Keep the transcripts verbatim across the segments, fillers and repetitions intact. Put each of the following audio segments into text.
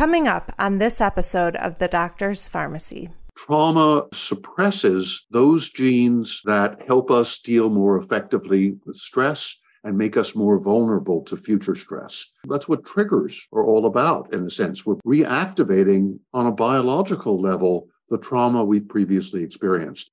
Coming up on this episode of The Doctor's Pharmacy. Trauma suppresses those genes that help us deal more effectively with stress and make us more vulnerable to future stress. That's what triggers are all about, in a sense. We're reactivating on a biological level the trauma we've previously experienced.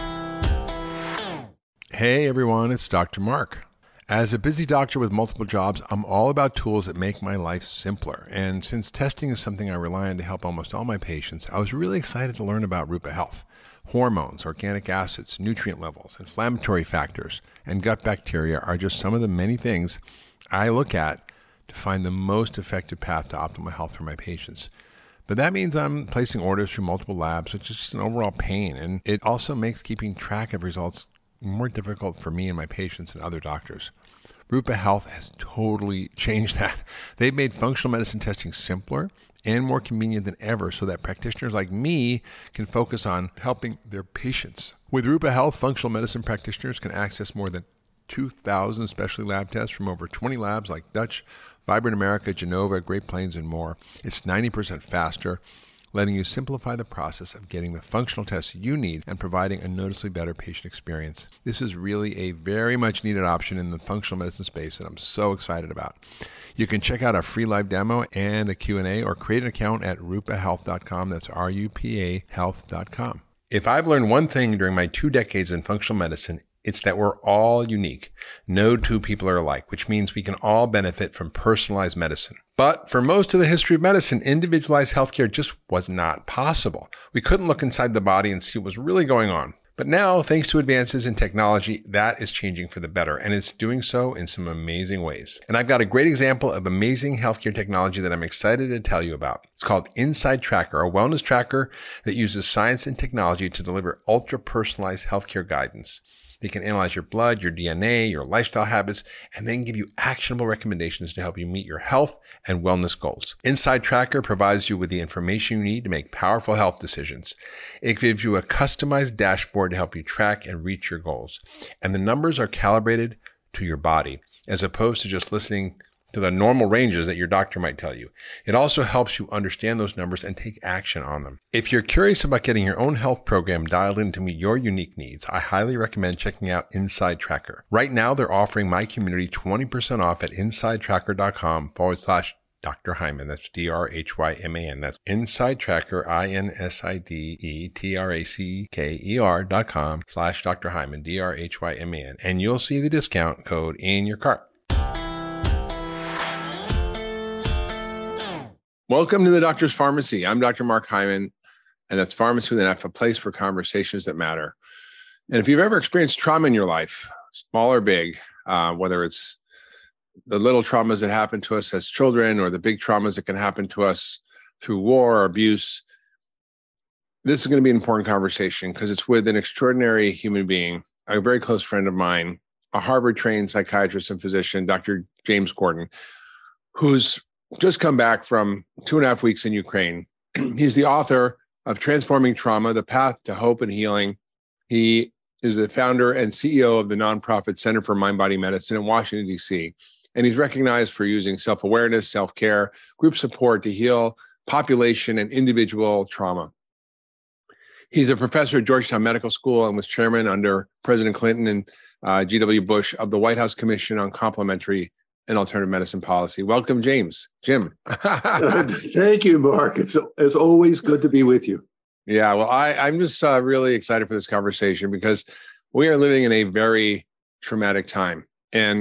Hey everyone, it's Doctor Mark. As a busy doctor with multiple jobs, I'm all about tools that make my life simpler. And since testing is something I rely on to help almost all my patients, I was really excited to learn about Rupa Health. Hormones, organic acids, nutrient levels, inflammatory factors, and gut bacteria are just some of the many things I look at to find the most effective path to optimal health for my patients. But that means I'm placing orders through multiple labs, which is just an overall pain. And it also makes keeping track of results more difficult for me and my patients and other doctors. Rupa Health has totally changed that. They've made functional medicine testing simpler and more convenient than ever so that practitioners like me can focus on helping their patients. With Rupa Health, functional medicine practitioners can access more than two thousand specialty lab tests from over twenty labs like Dutch, Vibrant America, Genova, Great Plains, and more. It's ninety percent faster, letting you simplify the process of getting the functional tests you need and providing a noticeably better patient experience. This is really a very much needed option in the functional medicine space that I'm so excited about. You can check out a free live demo and a Q and A or create an account at rupa health dot com. That's R U P A health dot com. If I've learned one thing during my two decades in functional medicine, it's that we're all unique. No two people are alike, which means we can all benefit from personalized medicine. But for most of the history of medicine, individualized healthcare just was not possible. We couldn't look inside the body and see what was really going on. But now, thanks to advances in technology, that is changing for the better, and it's doing so in some amazing ways. And I've got a great example of amazing healthcare technology that I'm excited to tell you about. It's called Inside Tracker, a wellness tracker that uses science and technology to deliver ultra-personalized healthcare guidance. They can analyze your blood, your D N A, your lifestyle habits, and then give you actionable recommendations to help you meet your health and wellness goals. Inside Tracker provides you with the information you need to make powerful health decisions. It gives you a customized dashboard to help you track and reach your goals. And the numbers are calibrated to your body, as opposed to just listening to the normal ranges that your doctor might tell you. It also helps you understand those numbers and take action on them. If you're curious about getting your own health program dialed in to meet your unique needs, I highly recommend checking out Inside Tracker. Right now, they're offering my community twenty percent off at insidetracker.com forward slash Doctor Hyman. That's D R H Y M A N. That's Inside Tracker, I N S I D E T R A C K E R dot com slash Doctor Hyman, D R H Y M A N. And you'll see the discount code in your cart. Welcome to the Doctor's Pharmacy. I'm Doctor Mark Hyman, and that's Pharmacy with an F, a place for conversations that matter. And if you've ever experienced trauma in your life, small or big, uh, whether it's the little traumas that happen to us as children or the big traumas that can happen to us through war or abuse, this is going to be an important conversation because it's with an extraordinary human being, a very close friend of mine, a Harvard-trained psychiatrist and physician, Doctor James Gordon, who's just come back from two and a half weeks in Ukraine. He's the author of Transforming Trauma, The Path to Hope and Healing. He is the founder and C E O of the nonprofit Center for Mind-Body Medicine in Washington, D C. And he's recognized for using self-awareness, self-care, group support to heal population and individual trauma. He's a professor at Georgetown Medical School and was chairman under President Clinton and uh, G W Bush of the White House Commission on Complementary and Alternative Medicine Policy. Welcome, James. Jim. Thank you, Mark. It's, it's always good to be with you. Yeah, well, I, I'm just uh, really excited for this conversation because we are living in a very traumatic time. And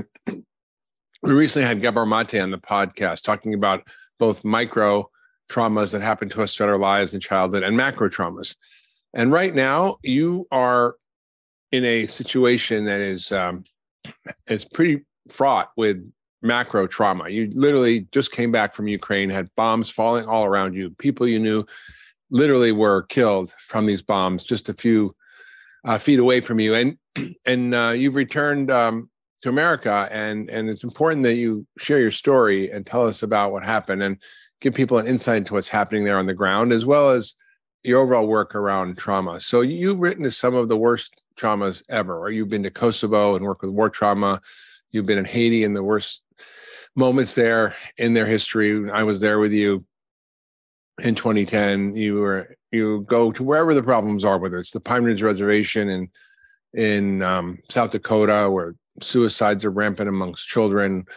we recently had Gabor Mate on the podcast talking about both micro traumas that happen to us throughout our lives in childhood and macro traumas. And right now, you are in a situation that is um, is pretty fraught with macro trauma. You literally just came back from Ukraine, had bombs falling all around you. People you knew literally were killed from these bombs just a few uh, feet away from you. And and uh, you've returned um, to America, and, and it's important that you share your story and tell us about what happened and give people an insight into what's happening there on the ground, as well as your overall work around trauma. So you've written some of the worst traumas ever, or you've been to Kosovo and worked with war trauma. You've been in Haiti in the worst moments there in their history. I was there with you. in twenty ten, you were you go to wherever the problems are, whether it's the Pine Ridge Reservation in in um, South Dakota, where suicides are rampant amongst children,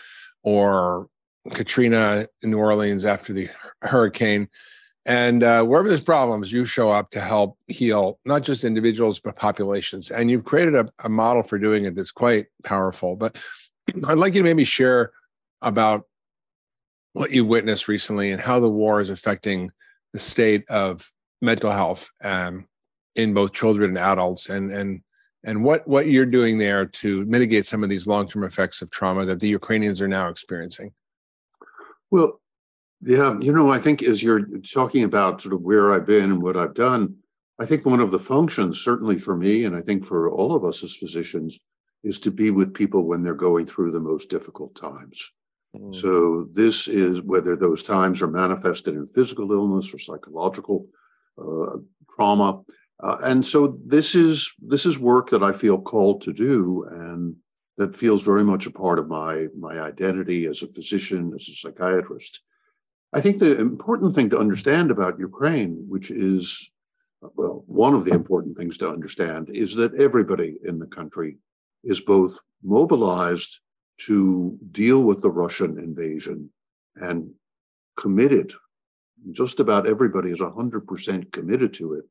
or Katrina in New Orleans after the hurricane. And uh, wherever there's problems, you show up to help heal not just individuals, but populations. And you've created a, a model for doing it that's quite powerful. But I'd like you to maybe share about what you've witnessed recently and how the war is affecting the state of mental health um, in both children and adults, and and and what, what you're doing there to mitigate some of these long-term effects of trauma that the Ukrainians are now experiencing. Well, yeah, you know, I think as you're talking about sort of where I've been and what I've done, I think one of the functions, certainly for me, and I think for all of us as physicians, is to be with people when they're going through the most difficult times. Mm. So this is whether those times are manifested in physical illness or psychological uh, trauma. Uh, and so this is this is work that I feel called to do, and that feels very much a part of my, my identity as a physician, as a psychiatrist. I think the important thing to understand about Ukraine, which is, well, one of the important things to understand, is that everybody in the country is both mobilized to deal with the Russian invasion and committed. Just about everybody is one hundred percent committed to it.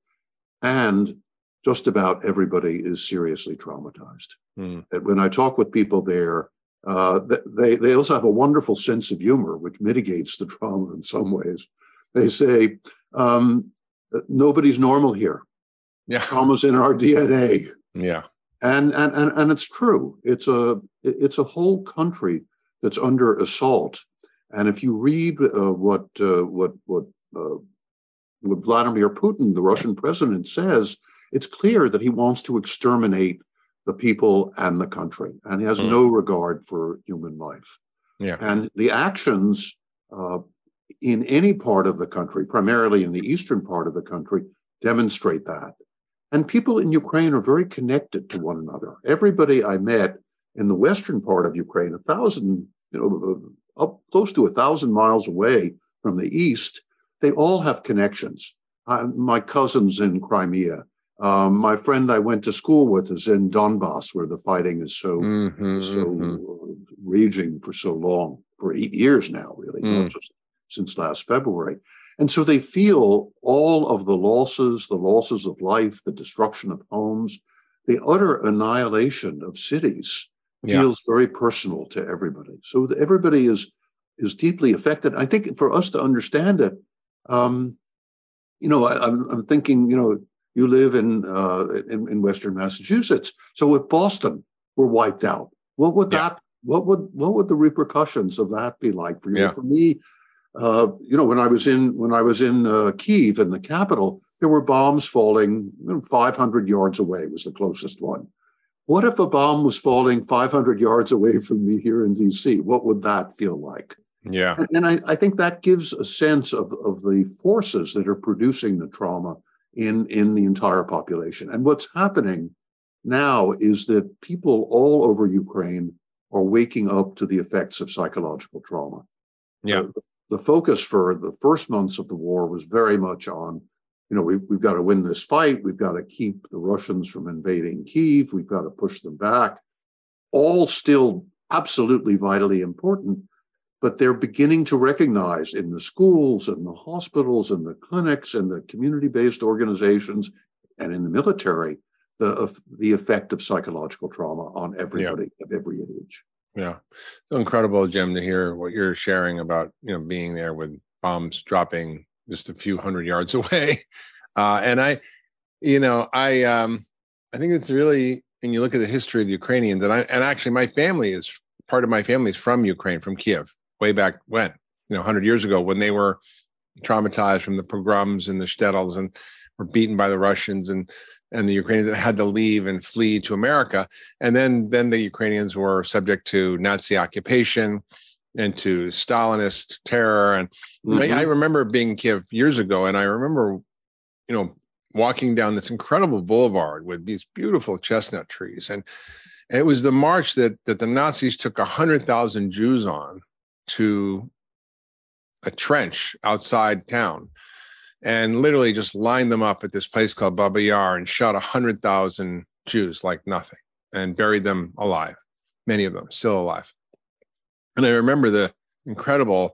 And just about everybody is seriously traumatized. Mm. And when I talk with people there, uh, they, they also have a wonderful sense of humor, which mitigates the trauma in some ways. They say, um, nobody's normal here. Yeah. Trauma's in our D N A. Yeah. And, and, and, and it's true. It's a, it's a whole country that's under assault. And if you read uh, what, uh, what, what, uh, what Vladimir Putin, the Russian president, says, it's clear that he wants to exterminate the people and the country, and he has mm. no regard for human life. Yeah. And the actions uh, in any part of the country, primarily in the eastern part of the country, demonstrate that. And people in Ukraine are very connected to one another. Everybody I met in the western part of Ukraine, a thousand, you know, up close to a thousand miles away from the east, they all have connections. Uh, my cousins in Crimea. Um, my friend I went to school with is in Donbass, where the fighting is so mm-hmm, so mm-hmm. raging for so long, for eight years now, really, mm. not just since last February. And so they feel all of the losses, the losses of life, the destruction of homes, the utter annihilation of cities yeah. feels very personal to everybody. So everybody is is deeply affected. I think for us to understand it, um, you know, I, I'm, I'm thinking, you know, you live in, uh, in in Western Massachusetts. So if Boston were wiped out, what would yeah. that? What would what would the repercussions of that be like for you? Yeah. For me, uh, you know, when I was in when I was in uh, Kyiv, in the capital, there were bombs falling you know, five hundred yards away. Was the closest one. What if a bomb was falling five hundred yards away from me here in D C? What would that feel like? Yeah, and, and I, I think that gives a sense of of the forces that are producing the trauma in, in the entire population. And what's happening now is that people all over Ukraine are waking up to the effects of psychological trauma. Yeah. The, the focus for the first months of the war was very much on, you know, we've, we've got to win this fight. We've got to keep the Russians from invading Kyiv. We've got to push them back. All still absolutely vitally important. But they're beginning to recognize in the schools and the hospitals and the clinics and the community-based organizations and in the military, the, uh, the effect of psychological trauma on everybody yeah. of every age. Yeah. So incredible, Jim, to hear what you're sharing about, you know, being there with bombs dropping just a few hundred yards away. Uh, and I, you know, I, um, I think it's really, when you look at the history of the Ukrainians, and I, and actually my family is, part of my family is from Ukraine, from Kiev. Way back when, you know, one hundred years ago, when they were traumatized from the pogroms and the shtetls and were beaten by the Russians, and and the Ukrainians had to leave and flee to America. And then, then the Ukrainians were subject to Nazi occupation and to Stalinist terror. And mm-hmm. I, I remember being in Kiev years ago, and I remember, you know, walking down this incredible boulevard with these beautiful chestnut trees. And, and it was the march that that the Nazis took one hundred thousand Jews on to a trench outside town. and literally just lined them up at this place called Baba Yar and shot one hundred thousand Jews like nothing and buried them alive, many of them still alive. And I remember the incredible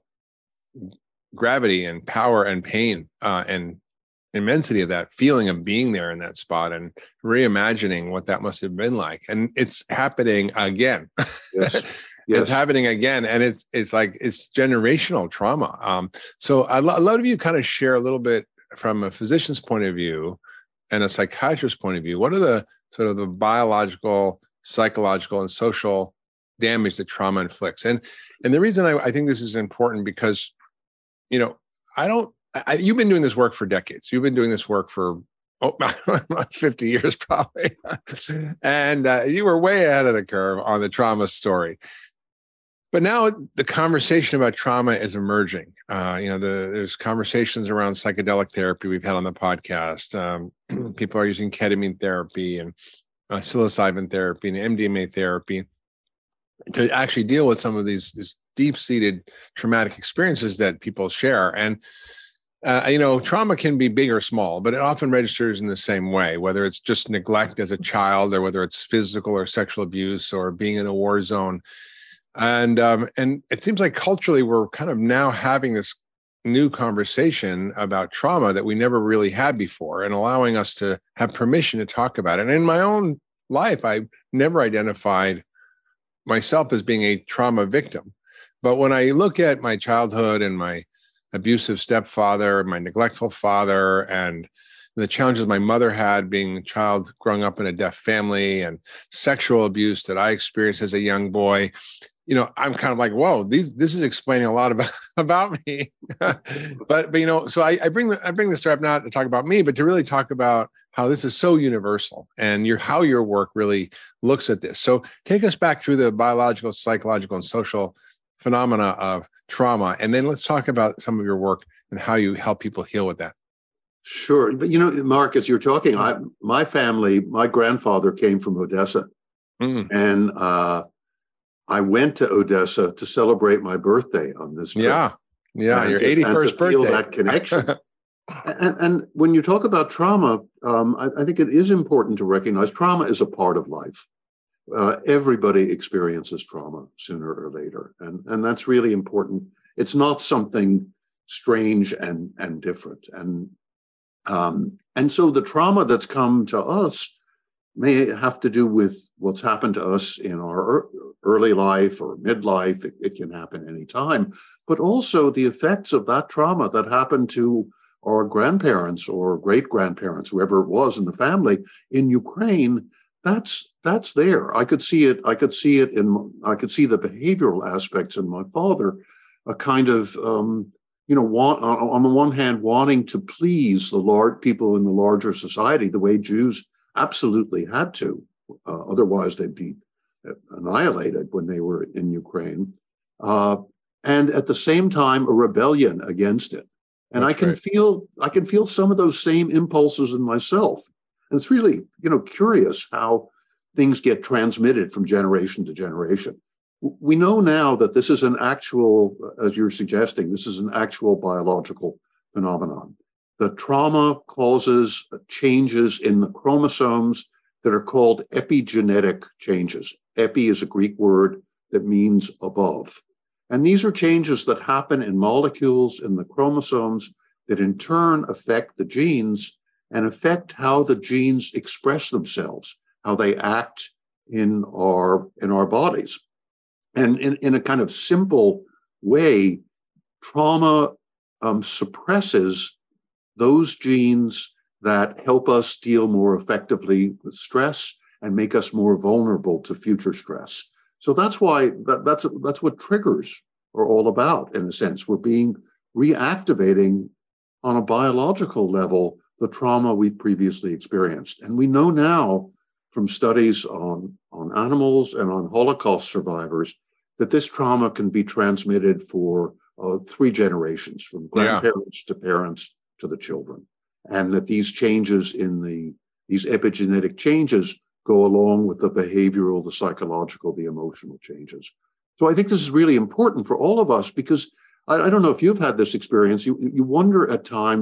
gravity and power and pain uh, and immensity of that feeling of being there in that spot and reimagining what that must have been like. And it's happening again. Yes. Yes. It's happening again. And it's it's like it's generational trauma. Um, so I'd, lo- I'd love you to kind of share a little bit from a physician's point of view and a psychiatrist's point of view. What are the sort of the biological, psychological, and social damage that trauma inflicts? And and the reason I, I think this is important because, you know, I don't, I, you've been doing this work for decades. You've been doing this work for oh, fifty years probably. And uh, you were way ahead of the curve on the trauma story. But now the conversation about trauma is emerging. Uh, you know, the, there's conversations around psychedelic therapy we've had on the podcast. Um, people are using ketamine therapy and uh, psilocybin therapy and M D M A therapy to actually deal with some of these, these deep-seated traumatic experiences that people share. And Uh, you know, trauma can be big or small, but it often registers in the same way, whether it's just neglect as a child or whether it's physical or sexual abuse or being in a war zone. And um, and it seems like culturally we're kind of now having this new conversation about trauma that we never really had before and allowing us to have permission to talk about it. And in my own life, I never identified myself as being a trauma victim. But when I look at my childhood and my abusive stepfather, my neglectful father, and the challenges my mother had being a child growing up in a deaf family and sexual abuse that I experienced as a young boy, you know, I'm kind of like, whoa, these this is explaining a lot about, about me. but, but, you know, so I, I bring the, I bring this up not to talk about me, but to really talk about how this is so universal and your how your work really looks at this. So take us back through the biological, psychological, and social phenomena of trauma. And then let's talk about some of your work and how you help people heal with that. Sure. But, you know, Mark, as you're talking, I, my family, my grandfather came from Odessa. Mm. And uh, I went to Odessa to celebrate my birthday on this trip. Yeah. Yeah. Your to, eighty-first birthday. Feel that connection. and, and when you talk about trauma, um, I, I think it is important to recognize trauma is a part of life. Uh, everybody experiences trauma sooner or later. And, and that's really important. It's not something strange and, and different. And, um, and so the trauma that's come to us may have to do with what's happened to us in our early life or midlife. It, it can happen anytime, but also the effects of that trauma that happened to our grandparents or great-grandparents, whoever it was in the family in Ukraine. That's that's there. I could see it. I could see it in. I could see the behavioral aspects in my father, a kind of, um, you know, want, on the one hand, wanting to please the large people in the larger society, the way Jews absolutely had to. Uh, otherwise, they'd be annihilated when they were in Ukraine, uh, and at the same time, a rebellion against it. And that's I can right. feel. I can feel some of those same impulses in myself. And it's really, you know, curious how things get transmitted from generation to generation. We know now that this is an actual, as you're suggesting, this is an actual biological phenomenon. The trauma causes changes in the chromosomes that are called epigenetic changes. Epi is a Greek word that means above. And these are changes that happen in molecules in the chromosomes that in turn affect the genes and affect how the genes express themselves, how they act in our in our bodies. And in, in a kind of simple way, trauma um, suppresses those genes that help us deal more effectively with stress and make us more vulnerable to future stress. So that's why that, that's that's what triggers are all about, in a sense. We're being reactivating on a biological level the trauma we've previously experienced. And we know now from studies on, on animals and on Holocaust survivors that this trauma can be transmitted for uh, three generations, from grandparents yeah. to parents to the children. And that these changes in the, these epigenetic changes go along with the behavioral, the psychological, the emotional changes. So I think this is really important for all of us because I, I don't know if you've had this experience. You, you wonder at times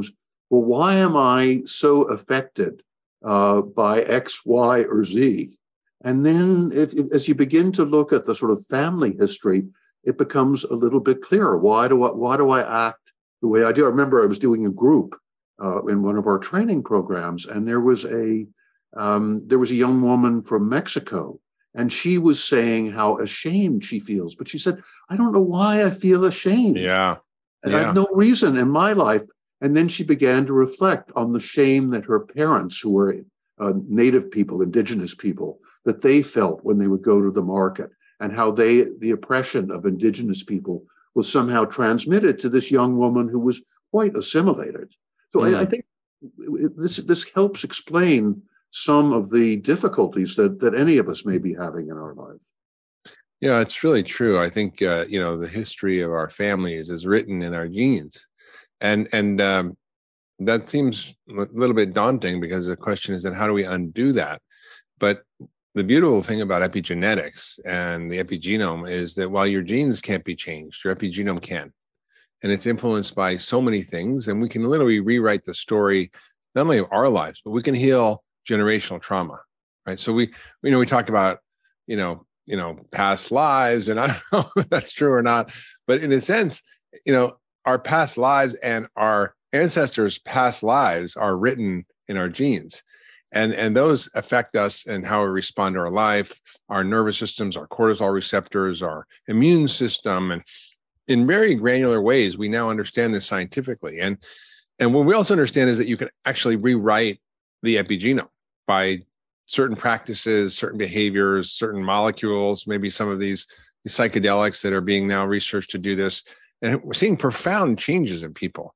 well, why am I so affected uh, by X, Y, or Z? And then if, if, as you begin to look at the sort of family history, it becomes a little bit clearer. Why do I, why do I act the way I do? I remember I was doing a group uh, in one of our training programs, and there was a um, there was a young woman from Mexico, and she was saying how ashamed she feels. But she said, I don't know why I feel ashamed. Yeah. And yeah. I have no reason in my life. And then she began to reflect on the shame that her parents, who were uh, native people, indigenous people, that they felt when they would go to the market, and how they, the oppression of indigenous people was somehow transmitted to this young woman who was quite assimilated. So mm. I, I think this, this helps explain some of the difficulties that, that any of us may be having in our life. Yeah, it's really true. I think, uh, you know, the history of our families is written in our genes. And and um, that seems a little bit daunting, because the question is then how do we undo that? But the beautiful thing about epigenetics and the epigenome is that while your genes can't be changed, your epigenome can. And it's influenced by so many things. And we can literally rewrite the story, not only of our lives, but we can heal generational trauma, right? So we, you know, we talk about, you know, you know, past lives, and I don't know if that's true or not, but in a sense, you know, our past lives and our ancestors' past lives are written in our genes. And, and those affect us and how we respond to our life, our nervous systems, our cortisol receptors, our immune system. And in very granular ways, we now understand this scientifically. And, and what we also understand is that you can actually rewrite the epigenome by certain practices, certain behaviors, certain molecules, maybe some of these, these psychedelics that are being now researched to do this. And we're seeing profound changes in people.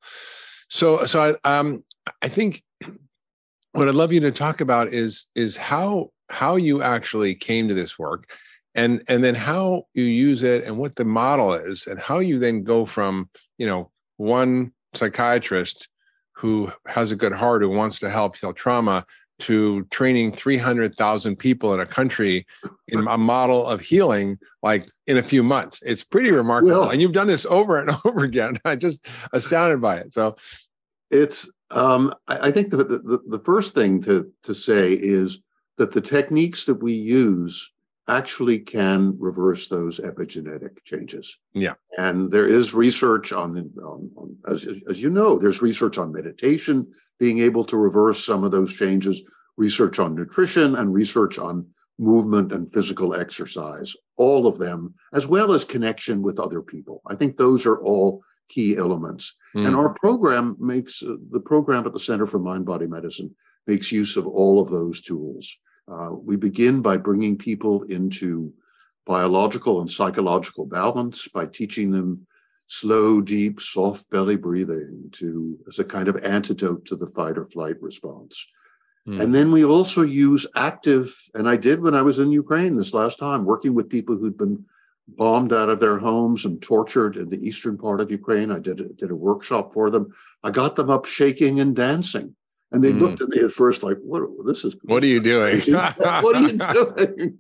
So, so I, um, I think what I'd love you to talk about is, is how, how you actually came to this work, and, and then how you use it, and what the model is, and how you then go from, you know, one psychiatrist who has a good heart, who wants to help heal trauma, to training three hundred thousand people in a country in a model of healing, like in a few months. It's pretty remarkable. Well, and you've done this over and over again. I'm just astounded by it. So it's, um, I, I think the, the, the first thing to, to say is that the techniques that we use actually can reverse those epigenetic changes. Yeah. And there is research on, the, on, on as, as you know, there's research on meditation being able to reverse some of those changes, research on nutrition, and research on movement and physical exercise, all of them, as well as connection with other people. I think those are all key elements. Mm. And our program makes, uh, the program at the Center for Mind-Body Medicine makes use of all of those tools. Uh, we begin by bringing people into biological and psychological balance by teaching them slow, deep, soft belly breathing to as a kind of antidote to the fight or flight response. Mm. And then we also use active, and I did when I was in Ukraine this last time, working with people who'd been bombed out of their homes and tortured in the eastern part of Ukraine. I did, did a workshop for them. I got them up shaking and dancing. And they mm. looked at me at first like, "What? This is what are you doing? What are you doing?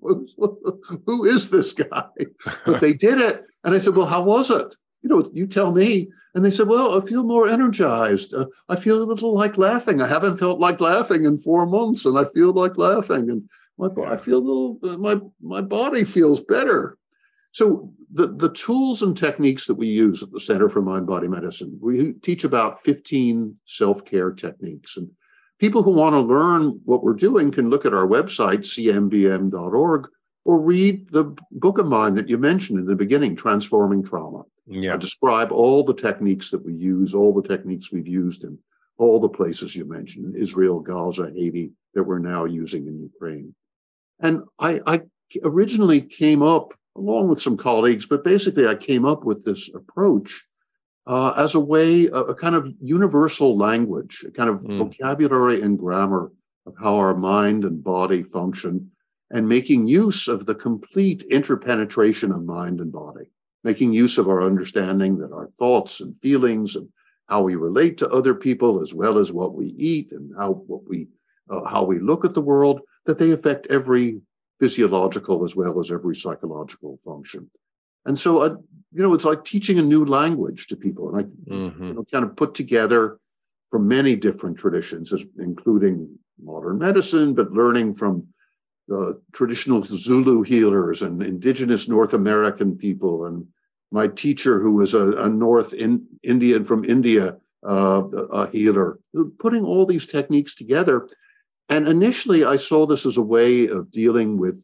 Who is this guy?" But they did it, and I said, "Well, how was it? You know, you tell me." And they said, "Well, I feel more energized. Uh, I feel a little like laughing. I haven't felt like laughing in four months, and I feel like laughing. And my I feel a little. Uh, my my body feels better." So the, the tools and techniques that we use at the Center for Mind-Body Medicine, we teach about fifteen self-care techniques. And people who want to learn what we're doing can look at our website, c m b m dot org, or read the book of mine that you mentioned in the beginning, Transforming Trauma. Yeah. I describe all the techniques that we use, all the techniques we've used in all the places you mentioned, Israel, Gaza, Haiti, that we're now using in Ukraine. And I, I originally came up, along with some colleagues, but basically I came up with this approach uh, as a way, a, a kind of universal language, a kind of mm. vocabulary and grammar of how our mind and body function, and making use of the complete interpenetration of mind and body, making use of our understanding that our thoughts and feelings and how we relate to other people, as well as what we eat and how what we uh, how we look at the world, that they affect every physiological as well as every psychological function. And so, uh, you know, it's like teaching a new language to people. And I mm-hmm. you know, kind of put together from many different traditions, including modern medicine, but learning from the traditional Zulu healers and indigenous North American people, and my teacher, who was a, a North in, Indian from India, uh, a healer, putting all these techniques together. And initially, I saw this as a way of dealing with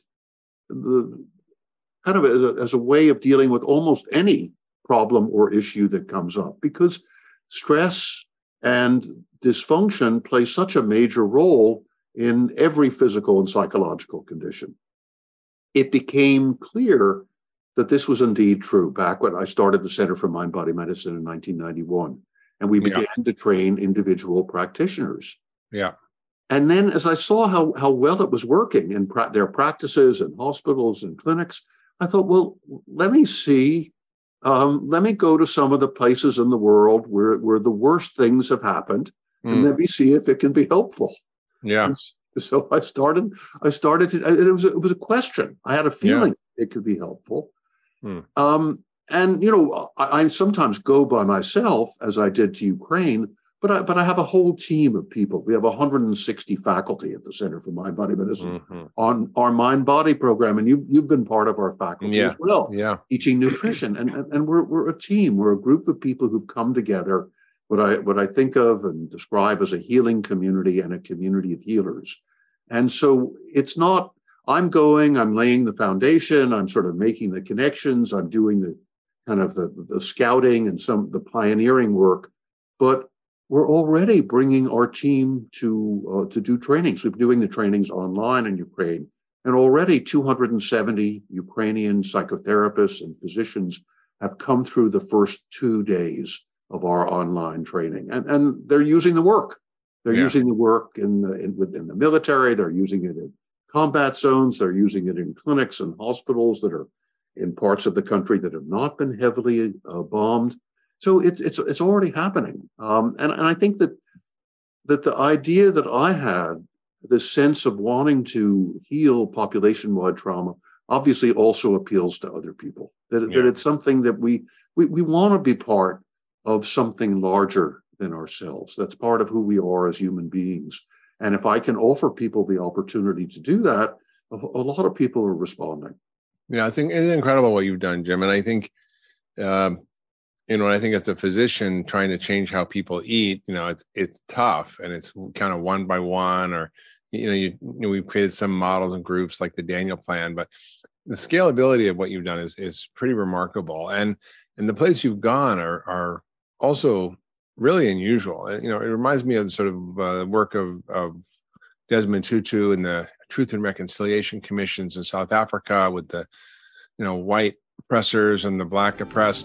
the kind of a, as a way of dealing with almost any problem or issue that comes up, because stress and dysfunction play such a major role in every physical and psychological condition. It became clear that this was indeed true back when I started the Center for Mind Body Medicine in nineteen ninety-one, and we began yeah. to train individual practitioners. Yeah. And then as I saw how, how well it was working in pra- their practices and hospitals and clinics, I thought, well, let me see, um, let me go to some of the places in the world where, where the worst things have happened, mm. and let me see if it can be helpful. Yeah. And so I started, I started to, it was, it was a question. I had a feeling yeah. it could be helpful. Hmm. Um, and, you know, I, I sometimes go by myself, as I did to Ukraine, but I, but I have a whole team of people. We have one hundred sixty faculty at the Center for Mind Body Medicine mm-hmm. on our Mind Body program. And you, you've been part of our faculty yeah. as well, yeah. teaching nutrition. And, and, and we're, we're a team. We're a group of people who've come together, what I, what I think of and describe as a healing community and a community of healers. And so it's not, I'm going, I'm laying the foundation, I'm sort of making the connections, I'm doing the kind of the, the scouting and some the pioneering work, but we're already bringing our team to uh, to do trainings. We're doing the trainings online in Ukraine, and already two hundred seventy Ukrainian psychotherapists and physicians have come through the first two days of our online training, and, and they're using the work. They're yeah. using the work in the, in, within the military. They're using it in combat zones. They're using it in clinics and hospitals that are in parts of the country that have not been heavily uh, bombed. So it's it's it's already happening. Um, and, and I think that that the idea that I had, this sense of wanting to heal population-wide trauma, obviously also appeals to other people. That, yeah. that it's something that we we, we want to be part of something larger than ourselves. That's part of who we are as human beings. And if I can offer people the opportunity to do that, a, a lot of people are responding. Yeah, I think it's incredible what you've done, Jim. And I think, um, you know, I think as a physician trying to change how people eat, you know, it's it's tough, and it's kind of one by one, or, you know, you, you know, we've created some models and groups like the Daniel Plan, but the scalability of what you've done is is pretty remarkable. And and the places you've gone are are also really unusual. You know, it reminds me of sort of uh, work of, of Desmond Tutu and the Truth and Reconciliation Commissions in South Africa with the, you know, white oppressors and the black oppressed.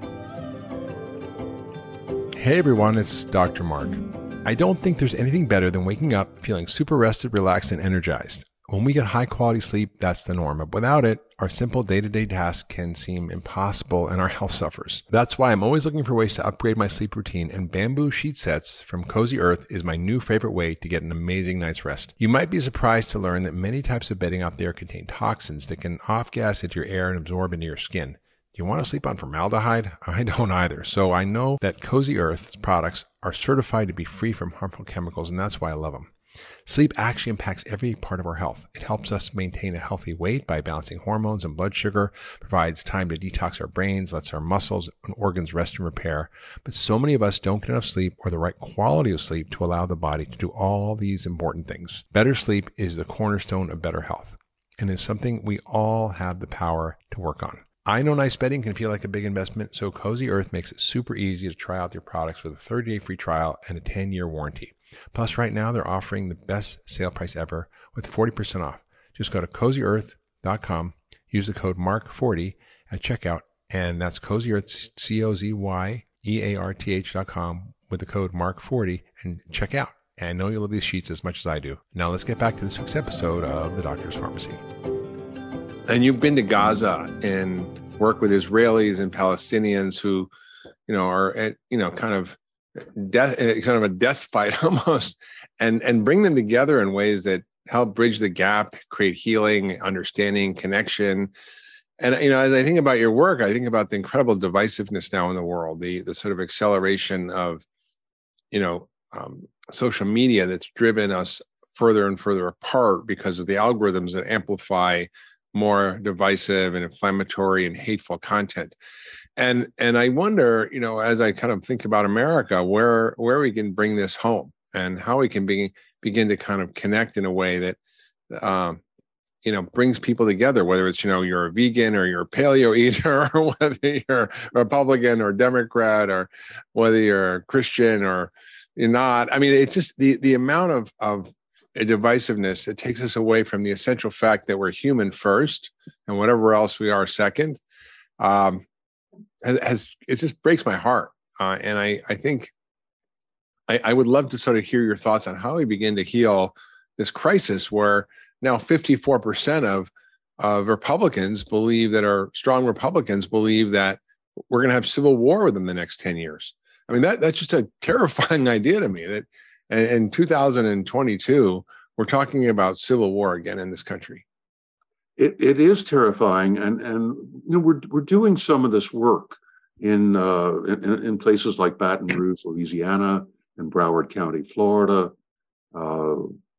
Hey everyone, it's Doctor Mark. I don't think there's anything better than waking up feeling super rested, relaxed, and energized. When we get high quality sleep, that's the norm. But without it, our simple day-to-day tasks can seem impossible and our health suffers. That's why I'm always looking for ways to upgrade my sleep routine, and bamboo sheet sets from Cozy Earth is my new favorite way to get an amazing night's rest. You might be surprised to learn that many types of bedding out there contain toxins that can off-gas into your air and absorb into your skin. Do you want to sleep on formaldehyde? I don't either. So I know that Cozy Earth's products are certified to be free from harmful chemicals, and that's why I love them. Sleep actually impacts every part of our health. It helps us maintain a healthy weight by balancing hormones and blood sugar, provides time to detox our brains, lets our muscles and organs rest and repair. But so many of us don't get enough sleep or the right quality of sleep to allow the body to do all these important things. Better sleep is the cornerstone of better health, and is something we all have the power to work on. I know nice bedding can feel like a big investment, so Cozy Earth makes it super easy to try out their products with a thirty-day free trial and a ten-year warranty. Plus, right now, they're offering the best sale price ever with forty percent off. Just go to cozy earth dot com, use the code mark forty at checkout, and that's Cozy Earth, C O Z Y E A R T H dot com with the code mark forty, and check out. And I know you'll love these sheets as much as I do. Now, let's get back to this week's episode of The Doctor's Pharmacy. And you've been to Gaza and work with Israelis and Palestinians who, you know, are at, you know, kind of death, kind of a death fight almost, and and bring them together in ways that help bridge the gap, create healing, understanding, connection. And, you know, as I think about your work, I think about the incredible divisiveness now in the world, the the sort of acceleration of, you know, um, social media that's driven us further and further apart because of the algorithms that amplify more divisive and inflammatory and hateful content. And and I wonder, you know, as I kind of think about America, where where we can bring this home and how we can be, begin to kind of connect in a way that, um, you know, brings people together, whether it's, you know, you're a vegan or you're a paleo eater, or whether you're a Republican or Democrat, or whether you're a Christian or you're not. I mean, it's just the the amount of of a divisiveness that takes us away from the essential fact that we're human first and whatever else we are second. Um, has, has it just breaks my heart. Uh, and I, I think I, I would love to sort of hear your thoughts on how we begin to heal this crisis where now fifty-four percent of, of Republicans believe that are strong Republicans believe that we're going to have civil war within the next ten years. I mean, that that's just a terrifying idea to me that in two thousand twenty-two, we're talking about civil war again in this country. It it is terrifying, and and you know we're we're doing some of this work in uh, in, in places like Baton Rouge, Louisiana, and Broward County, Florida. Uh,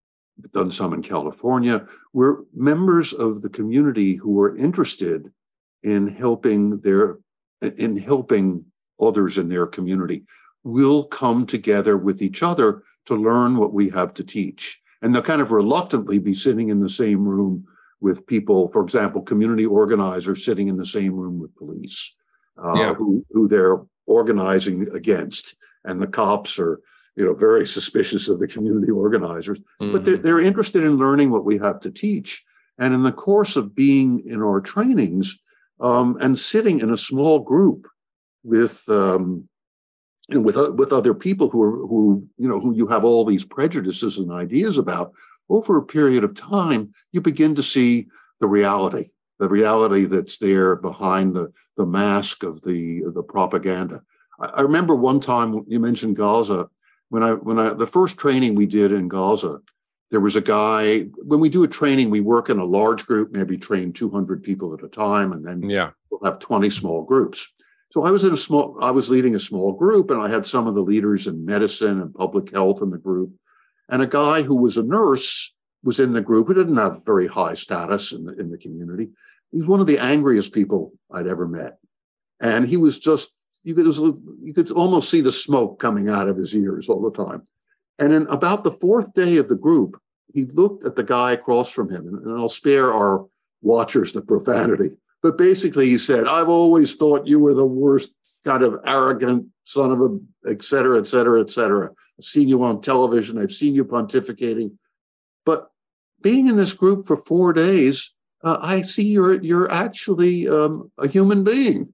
done some in California. We're members of the community who are interested in helping their in helping others in their community. We'll come together with each other to learn what we have to teach. And they'll kind of reluctantly be sitting in the same room with people, for example, community organizers sitting in the same room with police, uh, yeah. who, who they're organizing against. And the cops are, you know, very suspicious of the community organizers. Mm-hmm. But they're, they're interested in learning what we have to teach. And in the course of being in our trainings um, and sitting in a small group with um, and with with other people who are who you know who you have all these prejudices and ideas about, over a period of time, you begin to see the reality, the reality that's there behind the the mask of the the propaganda. I, I remember one time you mentioned Gaza. When I when I the first training we did in Gaza, there was a guy. When we do a training, we work in a large group, maybe train two hundred people at a time, and then yeah. we'll have twenty small groups. So I was in a small, I was leading a small group, and I had some of the leaders in medicine and public health in the group. And a guy who was a nurse was in the group who didn't have very high status in the, in the community. He's one of the angriest people I'd ever met. And he was just, you could, was, you could almost see the smoke coming out of his ears all the time. And then about the fourth day of the group, he looked at the guy across from him, and, and I'll spare our watchers the profanity. But basically, he said, I've always thought you were the worst kind of arrogant son of a, et cetera, et cetera, et cetera. I've seen you on television. I've seen you pontificating. But being in this group for four days, uh, I see you're you're actually um, a human being.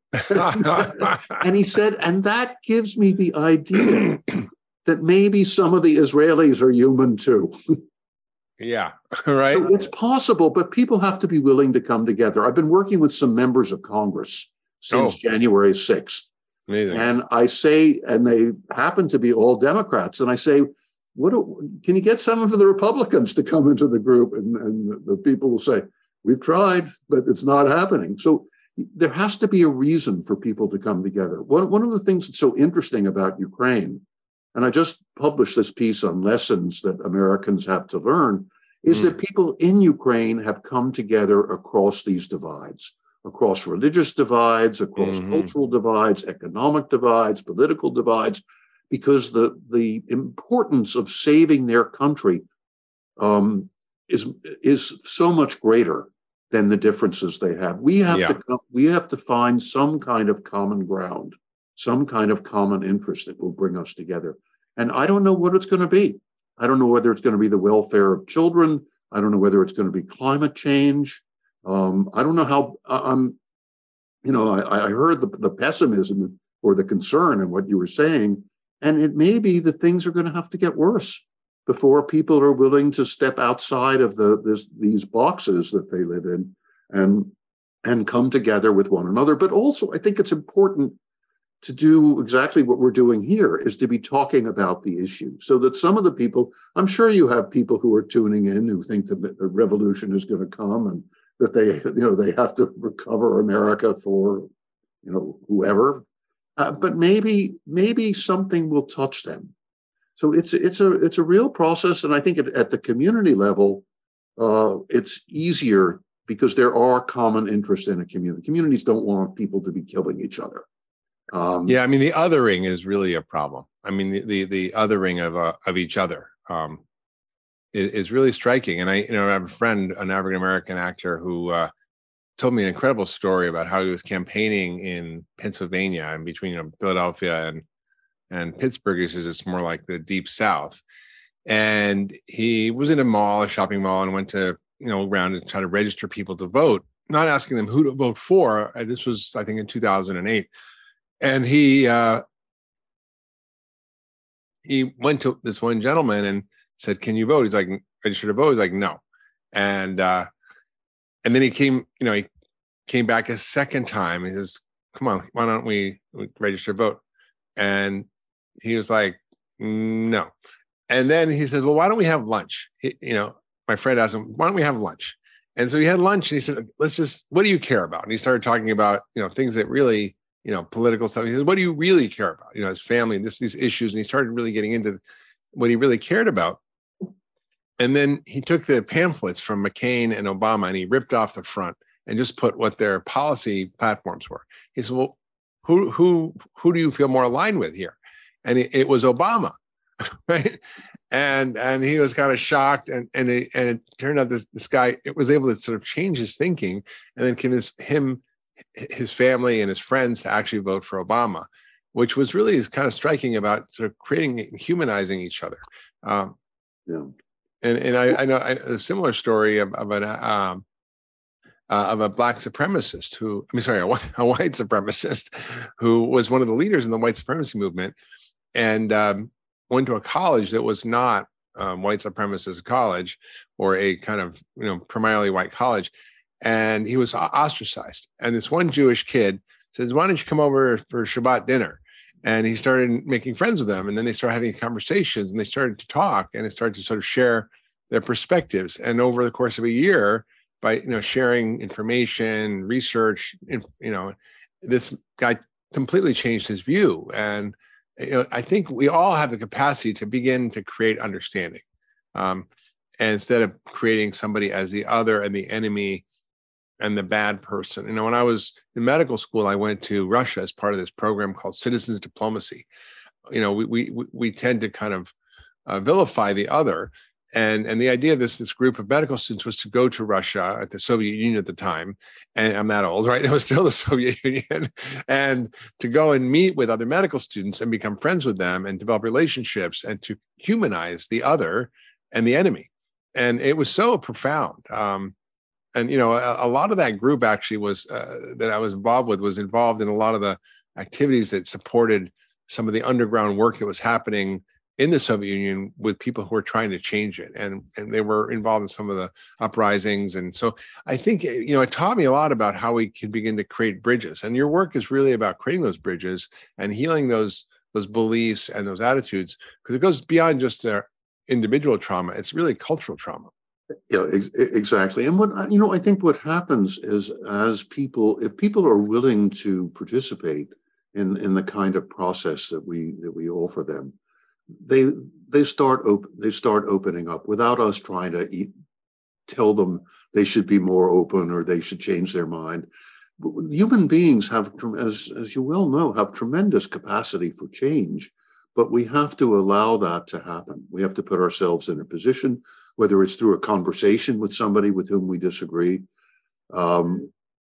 And he said, and that gives me the idea that maybe some of the Israelis are human too. Yeah, right. So it's possible, but people have to be willing to come together. I've been working with some members of Congress since oh. January sixth. Amazing. And I say, and they happen to be all Democrats. And I say, what do, can you get some of the Republicans to come into the group? And, and the people will say, we've tried, but it's not happening. So there has to be a reason for people to come together. One, one of the things that's so interesting about Ukraine, and I just published this piece on lessons that Americans have to learn, is mm. that people in Ukraine have come together across these divides, across religious divides, across mm-hmm. cultural divides, economic divides, political divides, because the, the importance of saving their country um, is, is so much greater than the differences they have. We have yeah. to we have to find some kind of common ground, some kind of common interest that will bring us together. And I don't know what it's going to be. I don't know whether it's going to be the welfare of children. I don't know whether it's going to be climate change. Um, I don't know how I'm, you know, I, I heard the, the pessimism or the concern in what you were saying. And it may be that things are going to have to get worse before people are willing to step outside of the this, these boxes that they live in and, and come together with one another. But also, I think it's important to do exactly what we're doing here, is to be talking about the issue so that some of the people, I'm sure you have people who are tuning in who think that the revolution is going to come and that they, you know, they have to recover America for, you know, whoever. Uh, but maybe, maybe something will touch them. So it's it's a it's a real process, and I think at, at the community level, uh, it's easier because there are common interests in a community. Communities don't want people to be killing each other. Um, yeah, I mean, the othering is really a problem. I mean, the the, the othering of uh, of each other um, is, is really striking. And I, you know, I have a friend, an African American actor, who uh, told me an incredible story about how he was campaigning in Pennsylvania and between, you know, Philadelphia and and Pittsburgh is it's more like the deep South. And he was in a mall, a shopping mall, and went to, you know, around and try to register people to vote, not asking them who to vote for. And this was, I think, in two thousand eight. And he uh, he went to this one gentleman and said, "Can you vote?" He's like, "Register to vote?" He's like, "No." And uh, and then he came, you know, he came back a second time. He says, "Come on, why don't we register to vote?" And he was like, "No." And then he said, "Well, why don't we have lunch?" He, you know, my friend asked him, "Why don't we have lunch?" And so he had lunch, and he said, "Let's just, what do you care about?" And he started talking about, you know, things that really, you know, political stuff. He says, "What do you really care about?" You know, his family and this, these issues. And he started really getting into what he really cared about. And then he took the pamphlets from McCain and Obama and he ripped off the front and just put what their policy platforms were. He said, "Well, who, who, who do you feel more aligned with here?" And it, it was Obama. Right. And, and he was kind of shocked. And, and, it, and it turned out this, this guy, it was able to sort of change his thinking and then convince him, his family and his friends to actually vote for Obama, which was really kind of striking about sort of creating and humanizing each other. Um, yeah. And, and I, I know a similar story of, of an, um, Uh, of a black supremacist who, I mean, sorry, a white, a white supremacist who was one of the leaders in the white supremacy movement and um, went to a college that was not um, white supremacist college or a kind of, you know, primarily white college. And he was ostracized. And this one Jewish kid says, "Why don't you come over for Shabbat dinner?" And he started making friends with them. And then they started having conversations and they started to talk and they started to sort of share their perspectives. And over the course of a year, by, you know, sharing information, research, you know, this guy completely changed his view. And, you know, I think we all have the capacity to begin to create understanding. Um, and instead of creating somebody as the other and the enemy and the bad person. You know, when I was in medical school, I went to Russia as part of this program called Citizens Diplomacy. You know, we we we tend to kind of uh, vilify the other. And, and the idea of this, this group of medical students was to go to Russia at the Soviet Union at the time. And I'm that old, right? It was still the Soviet Union. And to go and meet with other medical students and become friends with them and develop relationships and to humanize the other and the enemy. And it was so profound. Um, and, you know, a, a lot of that group actually was, uh, that I was involved with, was involved in a lot of the activities that supported some of the underground work that was happening in the Soviet Union with people who were trying to change it. And, and they were involved in some of the uprisings. And so I think, you know, it taught me a lot about how we can begin to create bridges. And your work is really about creating those bridges and healing those, those beliefs and those attitudes, because it goes beyond just their individual trauma. It's really cultural trauma. Yeah, ex- exactly. And what, you know, I think what happens is as people, if people are willing to participate in, in the kind of process that we, that we offer them, they they start op- they start opening up without us trying to eat, tell them they should be more open or they should change their mind. Human beings have, as as you well know, have tremendous capacity for change, but we have to allow that to happen. We have to put ourselves in a position, whether it's through a conversation with somebody with whom we disagree, um,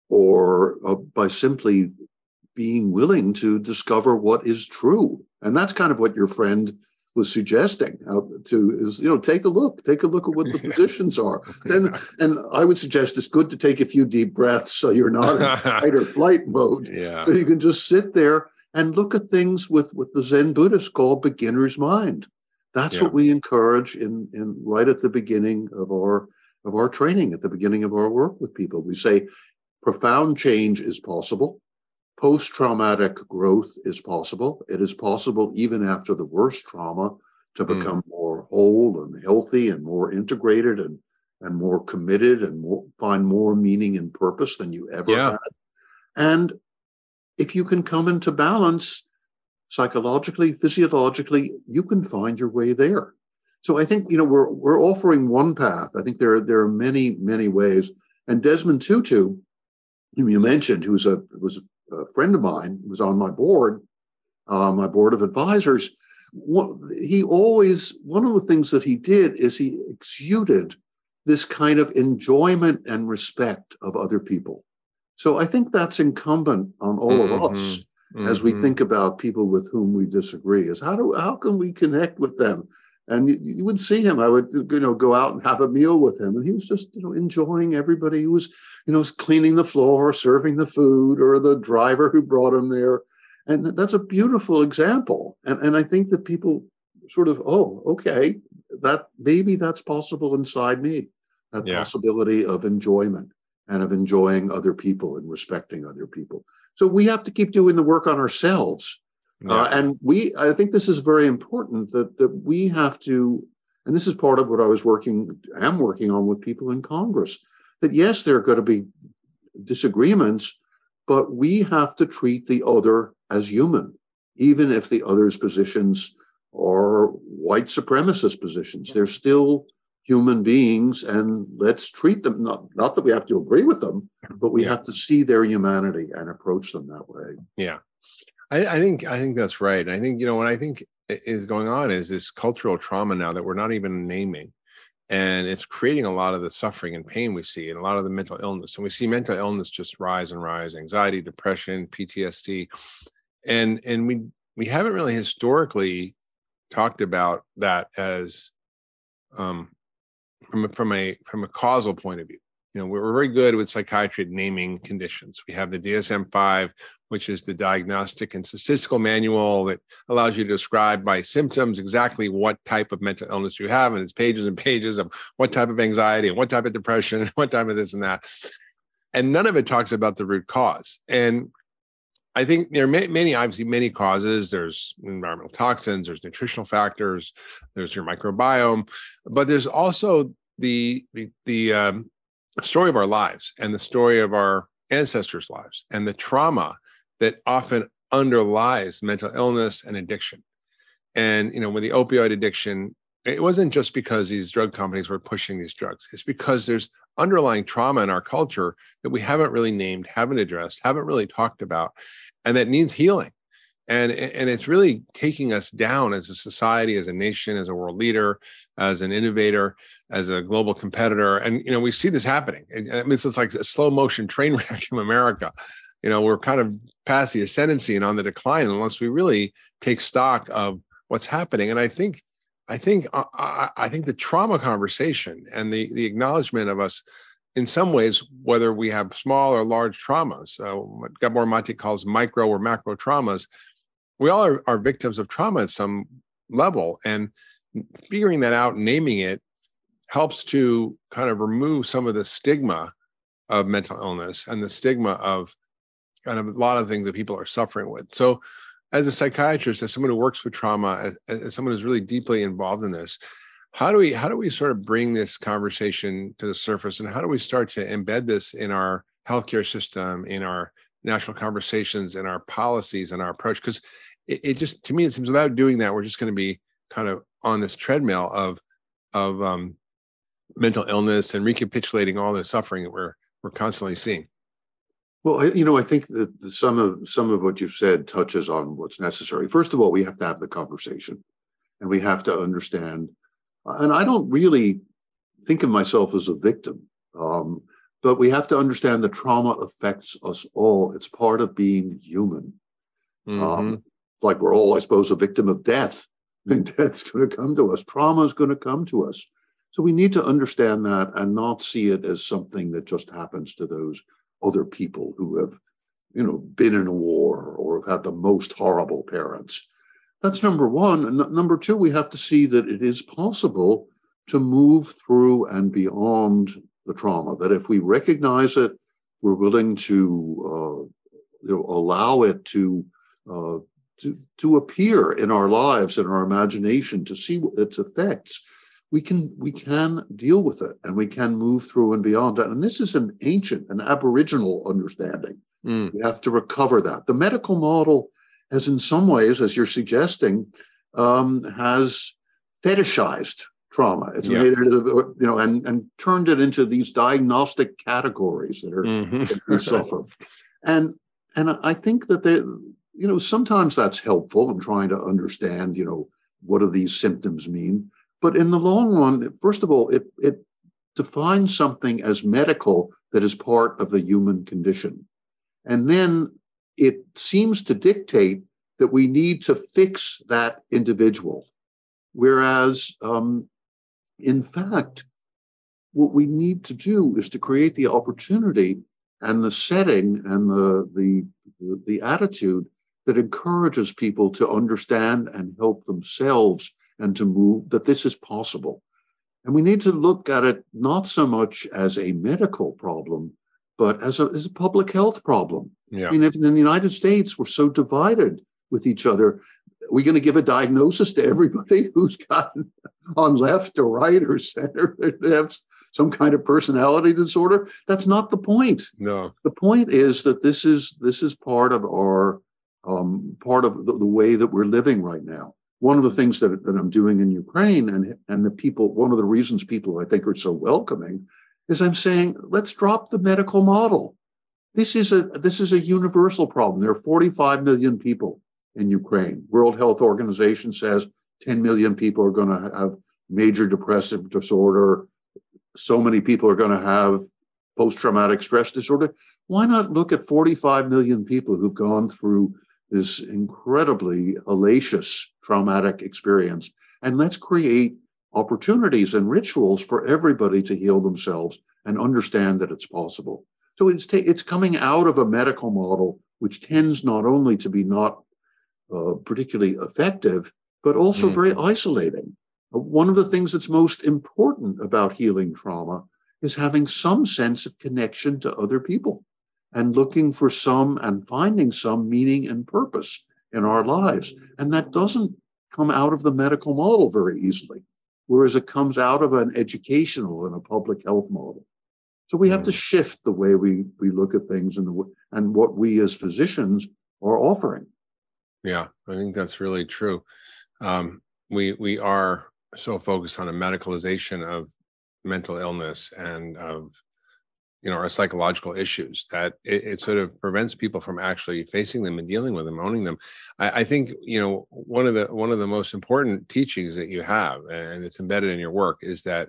or uh, by simply being willing to discover what is true. And that's kind of what your friend was suggesting uh, to is, you know, take a look, take a look at what the positions are. Then, and I would suggest it's good to take a few deep breaths so you're not in fight or flight mode. Yeah. So you can just sit there and look at things with what the Zen Buddhists call beginner's mind. That's Yeah. what we encourage in, in right at the beginning of our of our training, at the beginning of our work with people. We say profound change is possible. Post-traumatic growth is possible. It is possible even after the worst trauma to become mm. more whole and healthy and more integrated and, and more committed and more, find more meaning and purpose than you ever yeah. had. And if you can come into balance, psychologically, physiologically, you can find your way there. So I think, you know, we're we're offering one path. I think there are, there are many, many ways. And Desmond Tutu, whom you mentioned, who's a was a friend of mine, was on my board, uh, my board of advisors. He always, one of the things that he did is he exuded this kind of enjoyment and respect of other people. So I think that's incumbent on all mm-hmm. of us mm-hmm. as we think about people with whom we disagree, is how do how can we connect with them? And you, you would see him. I would, you know, go out and have a meal with him, and he was just, you know, enjoying everybody. He was, you know, cleaning the floor, serving the food, or the driver who brought him there. And that's a beautiful example. And and I think that people sort of, oh, okay, that maybe that's possible inside me, that yeah. possibility of enjoyment and of enjoying other people and respecting other people. So we have to keep doing the work on ourselves. Yeah. Uh, and we, I think this is very important that, that we have to, and this is part of what I was working, am working on with people in Congress, that yes, there are going to be disagreements, but we have to treat the other as human, even if the other's positions are white supremacist positions. They're still human beings, and let's treat them, not, not that we have to agree with them, but we yeah. have to see their humanity and approach them that way. Yeah. I, I think I think that's right. And I think, you know, what I think is going on is this cultural trauma now that we're not even naming. And it's creating a lot of the suffering and pain we see and a lot of the mental illness. And we see mental illness just rise and rise, anxiety, depression, P T S D. And and we we haven't really historically talked about that as um, from, a, from, a, from a causal point of view. You know, we're very good with psychiatry at naming conditions. We have the D S M five, which is the Diagnostic and Statistical Manual that allows you to describe by symptoms exactly what type of mental illness you have. And it's pages and pages of what type of anxiety and what type of depression and what type of this and that. And none of it talks about the root cause. And I think there are many, obviously many causes. There's environmental toxins, there's nutritional factors, there's your microbiome, but there's also the, the, the, um, story of our lives and the story of our ancestors' lives and the trauma that often underlies mental illness and addiction. And, you know, with the opioid addiction, it wasn't just because these drug companies were pushing these drugs. It's because there's underlying trauma in our culture that we haven't really named, haven't addressed, haven't really talked about, and that needs healing. And, and it's really taking us down as a society, as a nation, as a world leader, as an innovator, as a global competitor. And, you know, we see this happening. I mean, it's like a slow motion train wreck in America. You know, we're kind of past the ascendancy and on the decline unless we really take stock of what's happening. And I think, I think, I, I think the trauma conversation and the, the acknowledgement of us in some ways, whether we have small or large traumas, uh, what Gabor Mate calls micro or macro traumas, we all are, are victims of trauma at some level, and figuring that out, naming it, helps to kind of remove some of the stigma of mental illness and the stigma of kind of a lot of things that people are suffering with. So as a psychiatrist, as someone who works with trauma, as, as someone who's really deeply involved in this, how do we how do we sort of bring this conversation to the surface, and how do we start to embed this in our healthcare system, in our national conversations, in our policies, and our approach? Because it, it just, to me, it seems without doing that, we're just going to be kind of on this treadmill of of um, mental illness and recapitulating all the suffering that we're we're constantly seeing. Well, you know, I think that some of some of what you've said touches on what's necessary. First of all, we have to have the conversation, and we have to understand. And I don't really think of myself as a victim, um, but we have to understand that trauma affects us all. It's part of being human. Mm-hmm. Um, like we're all, I suppose, a victim of death. I mean, death's going to come to us. Trauma is going to come to us. So we need to understand that and not see it as something that just happens to those other people who have, you know, been in a war or have had the most horrible parents. That's number one. And n- number two, we have to see that it is possible to move through and beyond the trauma, that if we recognize it, we're willing to, uh, you know, allow it to, uh, to, to appear in our lives, in our imagination, to see its effects, we can we can deal with it, and we can move through and beyond that. And this is an ancient, an aboriginal understanding. Mm. We have to recover that. The medical model has in some ways, as you're suggesting, um, has fetishized trauma. It's Yeah. made it, you know, and, and turned it into these diagnostic categories that are Mm-hmm. that we suffer. And and I think that they, you know, sometimes that's helpful in trying to understand, you know, what do these symptoms mean? But in the long run, first of all, it it defines something as medical that is part of the human condition. And then it seems to dictate that we need to fix that individual. Whereas, um, in fact, what we need to do is to create the opportunity and the setting and the, the, the attitude that encourages people to understand and help themselves and to move, that this is possible. And we need to look at it not so much as a medical problem, but as a, as a public health problem. Yeah. I mean, if in the United States we're so divided with each other, are we going to give a diagnosis to everybody who's gotten on left or right or center? They have some kind of personality disorder. That's not the point. No. The point is that this is this is part of our um, part of the, the way that we're living right now. One of the things that, that I'm doing in Ukraine, and and the people, one of the reasons people I think are so welcoming, is I'm saying let's drop the medical model. This is a this is a universal problem. There are forty-five million people in Ukraine. World Health Organization says ten million people are going to have major depressive disorder. So many people are going to have post-traumatic stress disorder. Why not look at forty-five million people who've gone through this incredibly hellacious traumatic experience, and let's create opportunities and rituals for everybody to heal themselves and understand that it's possible. So it's ta- it's coming out of a medical model, which tends not only to be not uh, particularly effective, but also mm-hmm. very isolating. Uh, one of the things that's most important about healing trauma is having some sense of connection to other people and looking for some and finding some meaning and purpose in our lives. And that doesn't come out of the medical model very easily, whereas it comes out of an educational and a public health model. So we have to shift the way we, we look at things and, the, and what we as physicians are offering. Yeah, I think that's really true. Um, we we are so focused on a medicalization of mental illness and of, you know, our psychological issues that it, it sort of prevents people from actually facing them and dealing with them, owning them. I, I think, you know, one of the one of the most important teachings that you have, and it's embedded in your work, is that,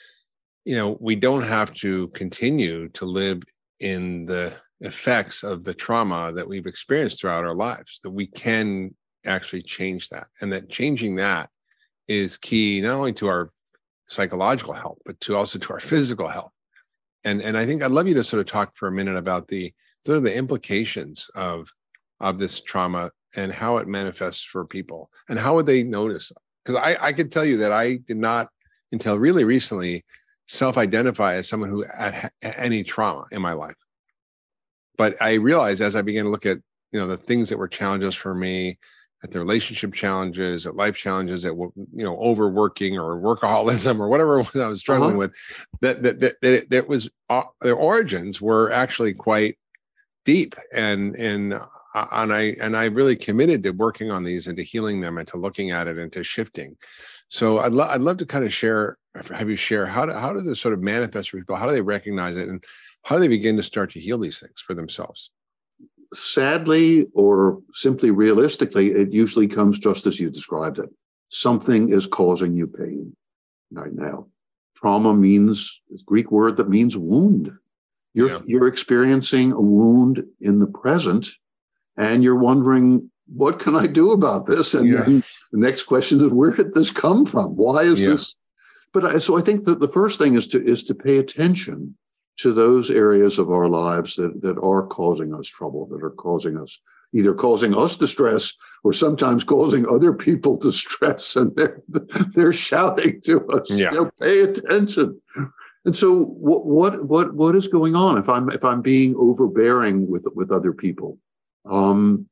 you know, we don't have to continue to live in the effects of the trauma that we've experienced throughout our lives, that we can actually change that. And that changing that is key, not only to our psychological health, but to also to our physical health. And, and I think I'd love you to sort of talk for a minute about the sort of the implications of, of this trauma and how it manifests for people and how would they notice? Because I, I could tell you that I did not, until really recently, self-identify as someone who had any trauma in my life. But I realized as I began to look at, you know, the things that were challenges for me, at the relationship challenges, at life challenges, at, you know, overworking or workaholism or whatever it was I was struggling uh-huh. with, that that that that, it, that was uh, their origins were actually quite deep, and and uh, and I and I really committed to working on these and to healing them and to looking at it and to shifting. So I'd love I'd love to kind of share, have you share how do, how does this sort of manifest for people? How do they recognize it, and how do they begin to start to heal these things for themselves? Sadly, or simply realistically, it usually comes just as you described it. Something is causing you pain right now. Trauma means, it's a Greek word that means wound. You're, yeah. you're experiencing a wound in the present, and you're wondering, what can I do about this? And yeah. then the next question is, where did this come from? Why is yeah. this? But I, so I think that the first thing is to is to pay attention to those areas of our lives that, that are causing us trouble, that are causing us, either causing us distress or sometimes causing other people distress, and they're they're shouting to us, yeah. you know, pay attention. And so what what what what is going on if I'm if I'm being overbearing with with other people? Um,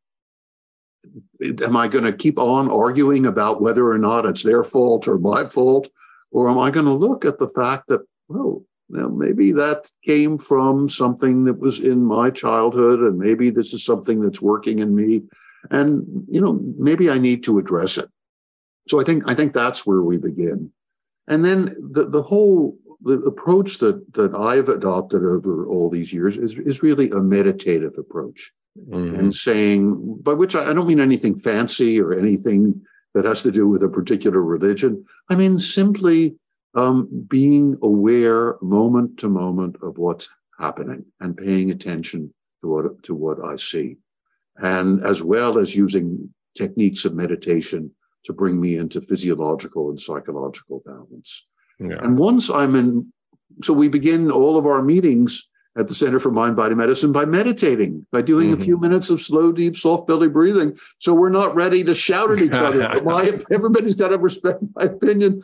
am I going to keep on arguing about whether or not it's their fault or my fault? Or am I going to look at the fact that, well, now, maybe that came from something that was in my childhood, and maybe this is something that's working in me. And, you know, maybe I need to address it. So I think, I think that's where we begin. And then the, the whole the approach that, that I've adopted over all these years is, is really a meditative approach. Mm-hmm. And saying, by which I, I don't mean anything fancy or anything that has to do with a particular religion. I mean, simply um, being aware moment to moment of what's happening and paying attention to what, to what I see. And as well as using techniques of meditation to bring me into physiological and psychological balance. Yeah. And once I'm in, so we begin all of our meetings at the Center for Mind Body Medicine by meditating, by doing mm-hmm. a few minutes of slow, deep, soft belly breathing. So we're not ready to shout at each other. My, everybody's got to respect my opinion.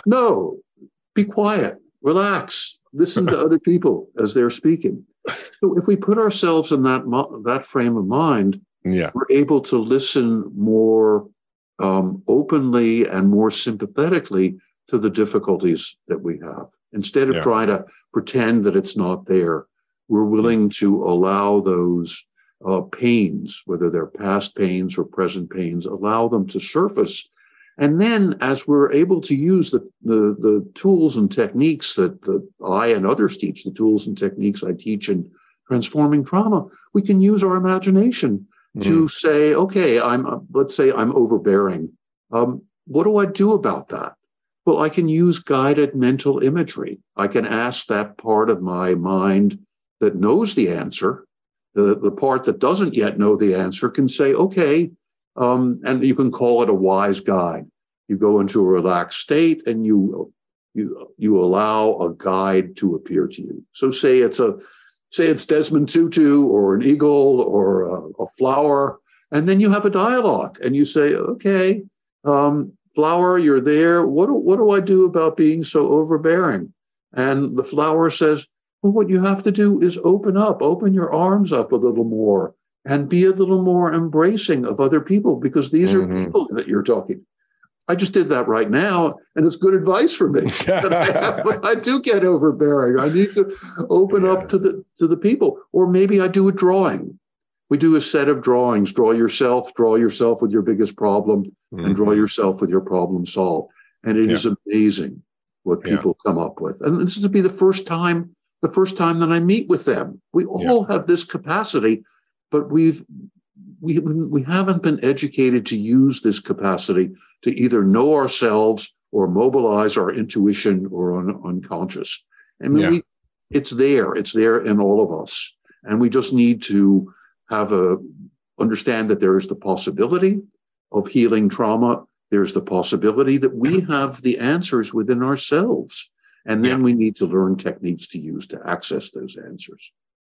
No, be quiet, relax, listen to other people as they're speaking. So if we put ourselves in that that frame of mind, yeah. we're able to listen more um, openly and more sympathetically to the difficulties that we have. Instead of yeah. trying to pretend that it's not there, we're willing to allow those uh, pains, whether they're past pains or present pains, allow them to surface. And then as we're able to use the, the, the tools and techniques that, that I and others teach, the tools and techniques I teach in transforming trauma, we can use our imagination mm. to say, okay, I'm, let's say I'm overbearing. Um, what do I do about that? Well, I can use guided mental imagery. I can ask that part of my mind that knows the answer. The, the part that doesn't yet know the answer can say, okay, um, and you can call it a wise guide. You go into a relaxed state and you, you, you allow a guide to appear to you. So say it's a, say it's Desmond Tutu or an eagle or a, a flower, and then you have a dialogue and you say, okay, um, flower, you're there. What do, what do I do about being so overbearing? And the flower says, well, what you have to do is open up, open your arms up a little more and be a little more embracing of other people because these mm-hmm. are people that you're talking. I just did that right now, and it's good advice for me. I, have, I do get overbearing. I need to open yeah. up to the to the people. Or maybe I do a drawing. We do a set of drawings. Draw yourself, draw yourself with your biggest problem, mm-hmm. and draw yourself with your problem solved. And it yeah. is amazing what people yeah. come up with. And this is to be the first time, the first time that I meet with them. We all yeah. have this capacity, but we've we we haven't been educated to use this capacity to either know ourselves or mobilize our intuition or un, unconscious. I mean, yeah. we, it's there. It's there in all of us. And we just need to have a, understand that there is the possibility of healing trauma. There's the possibility that we have the answers within ourselves. And then yeah. we need to learn techniques to use to access those answers.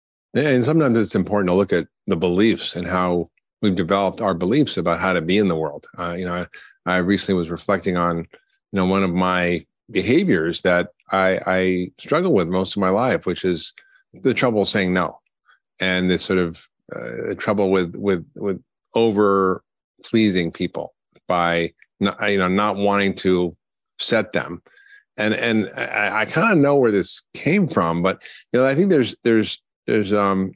And sometimes it's important to look at the beliefs and how we've developed our beliefs about how to be in the world. Uh, you know, I, I recently was reflecting on, you know, one of my behaviors that I, I struggle with most of my life, which is the trouble saying no, and this sort of uh, trouble with with with over pleasing people by not, you know not wanting to upset them, and and I, I kind of know where this came from, but you know I think there's there's there's um.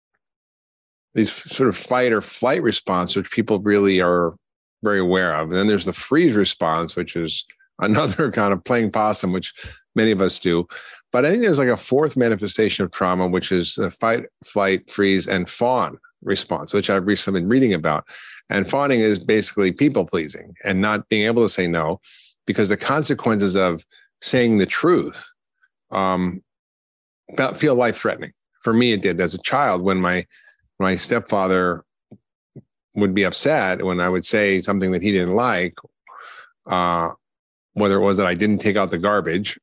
these sort of fight or flight response, which people really are very aware of. And then there's the freeze response, which is another kind of playing possum, which many of us do. But I think there's like a fourth manifestation of trauma, which is the fight, flight, freeze, and fawn response, which I've recently been reading about. And fawning is basically people pleasing and not being able to say no, because the consequences of saying the truth um, feel life-threatening. For me, it did as a child when my My stepfather would be upset when I would say something that he didn't like, uh, whether it was that I didn't take out the garbage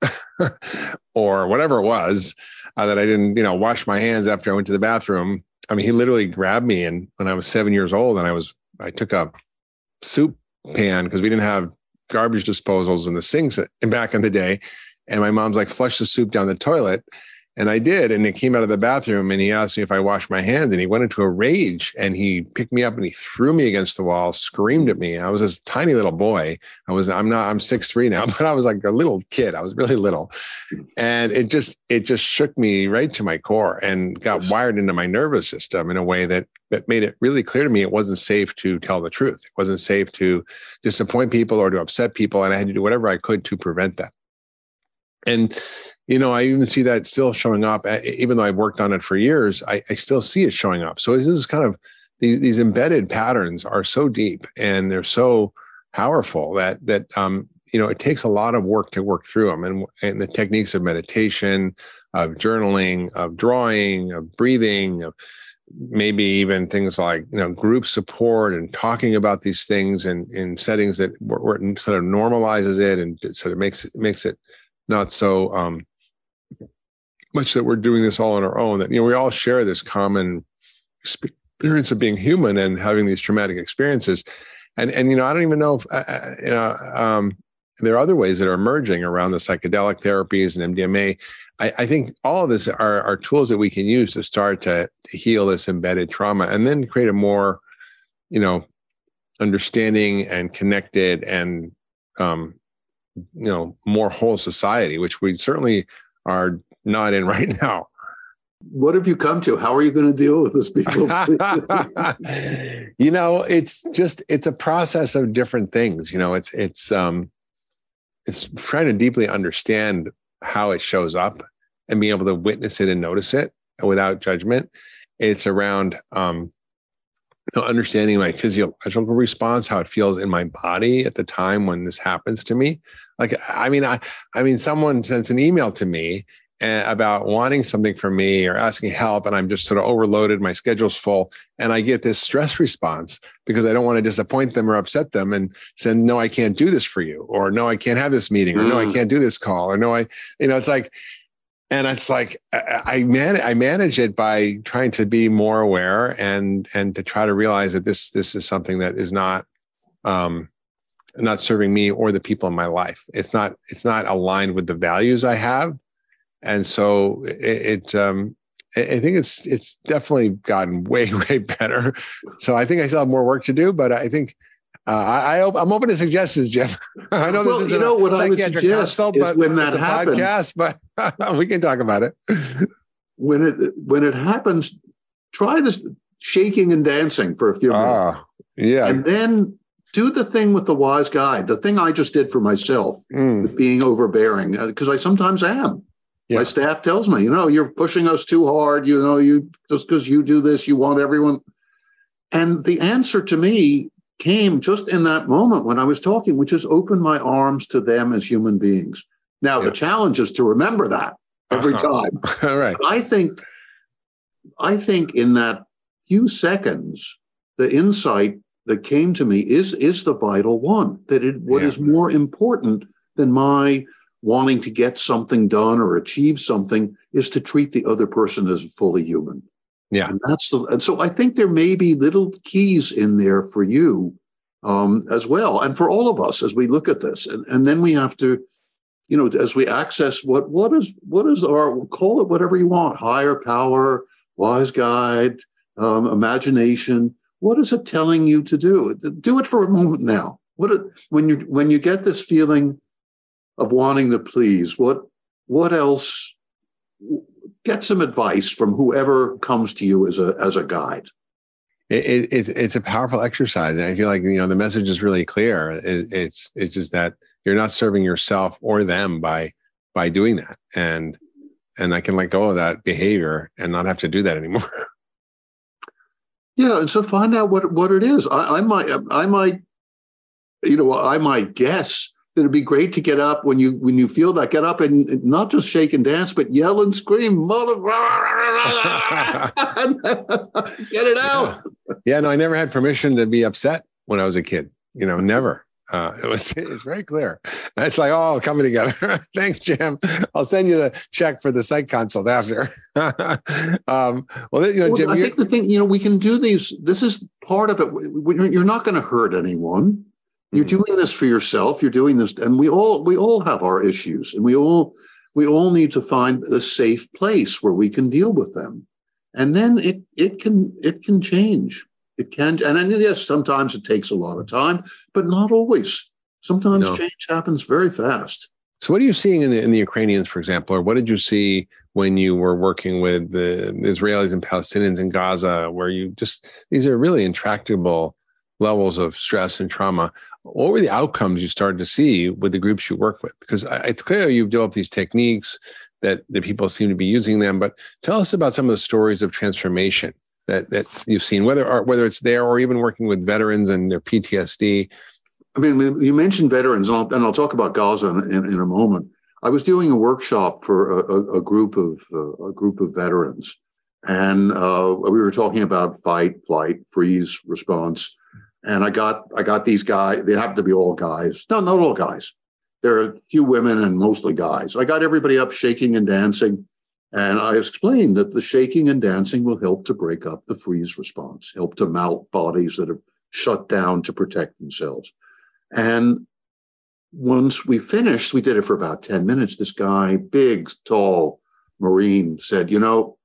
or whatever it was, uh, that I didn't, you know, wash my hands after I went to the bathroom. I mean, he literally grabbed me, and when I was seven years old, and I was, I took a soup pan because we didn't have garbage disposals in the sinks back in the day, and my mom's like, flush the soup down the toilet. And I did. And it came out of the bathroom and he asked me if I washed my hands, and he went into a rage and he picked me up and he threw me against the wall, screamed at me. I was this tiny little boy. I was, I'm not, I'm six three now, but I was like a little kid. I was really little. And it just, it just shook me right to my core and got wired into my nervous system in a way that, that made it really clear to me it wasn't safe to tell the truth. It wasn't safe to disappoint people or to upset people. And I had to do whatever I could to prevent that. And, you know, I even see that still showing up, even though I've worked on it for years, I, I still see it showing up. So this is kind of, these, these embedded patterns are so deep and they're so powerful that, that, um, you know, it takes a lot of work to work through them. And, and the techniques of meditation, of journaling, of drawing, of breathing, of maybe even things like, you know, group support and talking about these things in, in settings that where it sort of normalizes it and sort of makes it, makes it not so um, much that we're doing this all on our own, that, you know, we all share this common experience of being human and having these traumatic experiences. And, and, you know, I don't even know if, uh, you know, um, there are other ways that are emerging around the psychedelic therapies and M D M A. I, I think all of this are, are tools that we can use to start to, to heal this embedded trauma and then create a more, you know, understanding and connected and, um, you know, more whole society, which we certainly are not in right now. What have you come to? How are you going to deal with this, people? You know, it's just, it's a process of different things. You know, it's, it's, um, it's trying to deeply understand how it shows up and being able to witness it and notice it without judgment. It's around, um, you know, understanding my physiological response, how it feels in my body at the time when this happens to me. Like, I mean, I, I mean, someone sends an email to me uh, about wanting something from me or asking help, and I'm just sort of overloaded. My schedule's full, and I get this stress response because I don't want to disappoint them or upset them, and send, "No, I can't do this for you," or "No, I can't have this meeting," or mm. "No, I can't do this call," or "No, I," you know, it's like. And it's like I, I man I manage it by trying to be more aware and and to try to realize that this this is something that is not um, not serving me or the people in my life. It's not it's not aligned with the values I have, and so it. it um, I think it's it's definitely gotten way way better. So I think I still have more work to do, but I think. Uh, I, I, I'm open to suggestions, Jeff. I know this well, is you know, a what psychiatric I would suggest consult, is but when that it's a happens, podcast, but we can talk about it. When it when it happens, try this shaking and dancing for a few minutes. Ah, yeah. And then do the thing with the wise guide, the thing I just did for myself Mm. with being overbearing, because I sometimes am. Yeah. My staff tells me, you know, you're pushing us too hard. You know, you just because you do this, you want everyone. And the answer to me came just in that moment when I was talking, which is open my arms to them as human beings. Now, Yeah. the challenge is to remember that every Uh-huh. time. All right. I think, I think in that few seconds, the insight that came to me is, is the vital one, that it, what Yeah. is more important than my wanting to get something done or achieve something is to treat the other person as fully human. Yeah. And that's the, and so I think there may be little keys in there for you um, as well, and for all of us as we look at this. And, and then we have to, you know, as we access what what is what is our, call it whatever you want, higher power, wise guide, um, imagination. What is it telling you to do? Do it for a moment now. What it, when you when you get this feeling of wanting to please, what what else? Get some advice from whoever comes to you as a as a guide. It, it, it's it's a powerful exercise, and I feel like, you know, the message is really clear. It, it's it's just that you're not serving yourself or them by by doing that, and and I can let go of that behavior and not have to do that anymore. Yeah, and so find out what what it is. I, I might I might you know I might guess. It'd be great to get up when you when you feel that. Get up and not just shake and dance, but yell and scream, mother! Get it out. Yeah. yeah, no, I never had permission to be upset when I was a kid. You know, never. Uh, it was it's very clear. It's like, oh, coming together. Thanks, Jim. I'll send you the check for the psych consult after. um, well, you know, well, Jim, I think the thing, you know, we can do these. This is part of it. You're not going to hurt anyone. You're doing this for yourself. You're doing this, and we all we all have our issues, and we all We all need to find a safe place where we can deal with them. And then it it can it can change. It can, and then, yes, sometimes it takes a lot of time, but not always. Sometimes No. change happens very fast. So what are you seeing in the in the Ukrainians, for example, or what did you see when you were working with the Israelis and Palestinians in Gaza, where you just, these are really intractable levels of stress and trauma? What were the outcomes you started to see with the groups you work with? Because it's clear you've developed these techniques that, that people seem to be using them, but tell us about some of the stories of transformation that, that you've seen, whether or, whether it's there or even working with veterans and their P T S D. I mean, you mentioned veterans, and I'll, and I'll talk about Gaza in, in, in a moment. I was doing a workshop for a, a, a group of uh, a group of veterans, and uh, we were talking about fight, flight, freeze, response. And I got I got these guys. They happen to be all guys. No, not all guys. There are a few women and mostly guys. I got everybody up shaking and dancing, and I explained that the shaking and dancing will help to break up the freeze response, help to melt bodies that have shut down to protect themselves. And once we finished, we did it for about ten minutes. This guy, big, tall Marine, said, you know,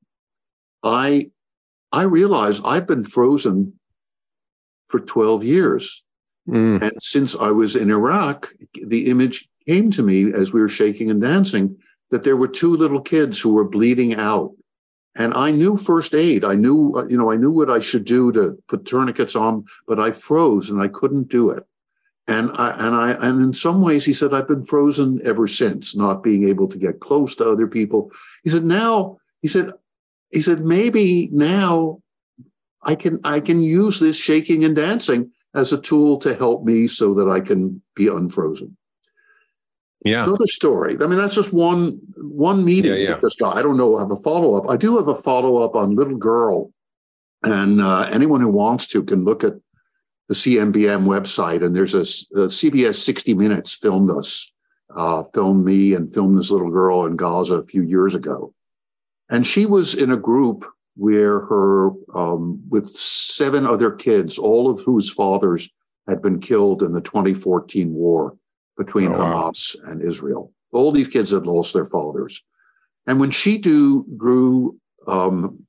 I I realize I've been frozen for twelve years. Mm. And since I was in Iraq, the image came to me as we were shaking and dancing that there were two little kids who were bleeding out. And I knew first aid. I knew, you know, I knew what I should do to put tourniquets on, but I froze and I couldn't do it. And I, and I, and in some ways, he said, I've been frozen ever since, not being able to get close to other people. He said, now, he said, he said, maybe now I can, I can use this shaking and dancing as a tool to help me so that I can be unfrozen. Yeah. Another story. I mean, that's just one, one meeting yeah, yeah. with this guy. I don't know, I have a follow-up. I do have a follow-up on Little Girl. And uh, anyone who wants to can look at the C M B M website, and there's a, a C B S sixty minutes filmed us, uh, filmed me and filmed this little girl in Gaza a few years ago. And she was in a group where her, um, with seven other kids, all of whose fathers had been killed in the twenty fourteen war between oh, wow. Hamas and Israel. All these kids had lost their fathers. And when she do, grew um,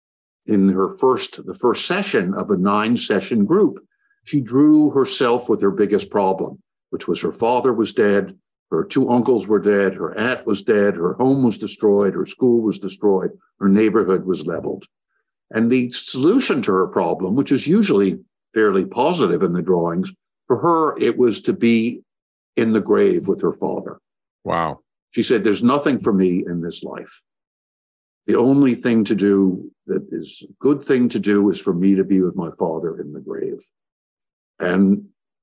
in her first, the first session of a nine session group, she drew herself with her biggest problem, which was her father was dead, her two uncles were dead, her aunt was dead, her home was destroyed, her school was destroyed, her neighborhood was leveled. And the solution to her problem, which is usually fairly positive in the drawings, for her, it was to be in the grave with her father. Wow. She said, there's nothing for me in this life. The only thing to do that is a good thing to do is for me to be with my father in the grave. And,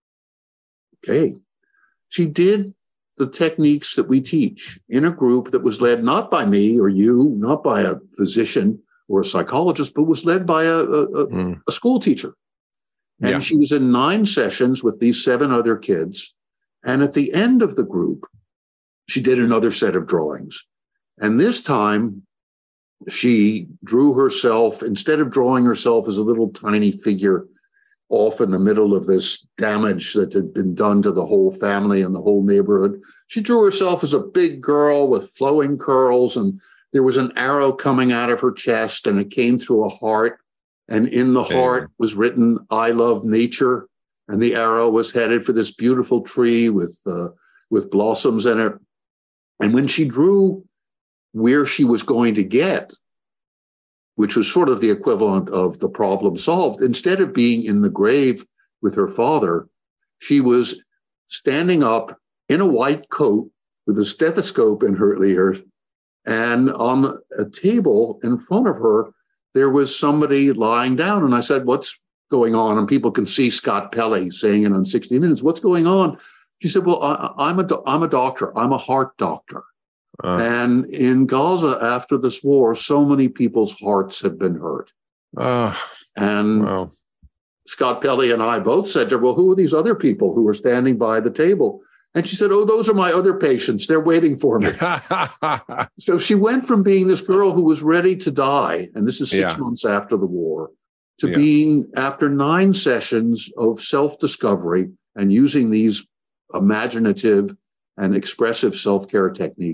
okay, she did the techniques that we teach in a group that was led not by me or you, not by a physician or a psychologist, but was led by a, a, mm. a school teacher. And yeah. she was in nine sessions with these seven other kids. And at the end of the group, she did another set of drawings. And this time, she drew herself, instead of drawing herself as a little tiny figure off in the middle of this damage that had been done to the whole family and the whole neighborhood, she drew herself as a big girl with flowing curls, and there was an arrow coming out of her chest, and it came through a heart. And in the heart was written, I love nature. And the arrow was headed for this beautiful tree with uh, with blossoms in it. And when she drew where she was going to get, which was sort of the equivalent of the problem solved, instead of being in the grave with her father, she was standing up in a white coat with a stethoscope in her ear. And on a table in front of her, there was somebody lying down. And I said, what's going on? And people can see Scott Pelley saying it on sixty minutes. What's going on? She said, well, I, I'm a, I'm a doctor. I'm a heart doctor. Uh, and in Gaza, after this war, so many people's hearts have been hurt. Uh, and wow. Scott Pelley and I both said to her, well, who are these other people who are standing by the table? And she said, oh, those are my other patients. They're waiting for me. So she went from being this girl who was ready to die, and this is six yeah. months after the war, to yeah. being, after nine sessions of self-discovery and using these imaginative and expressive self-care techniques,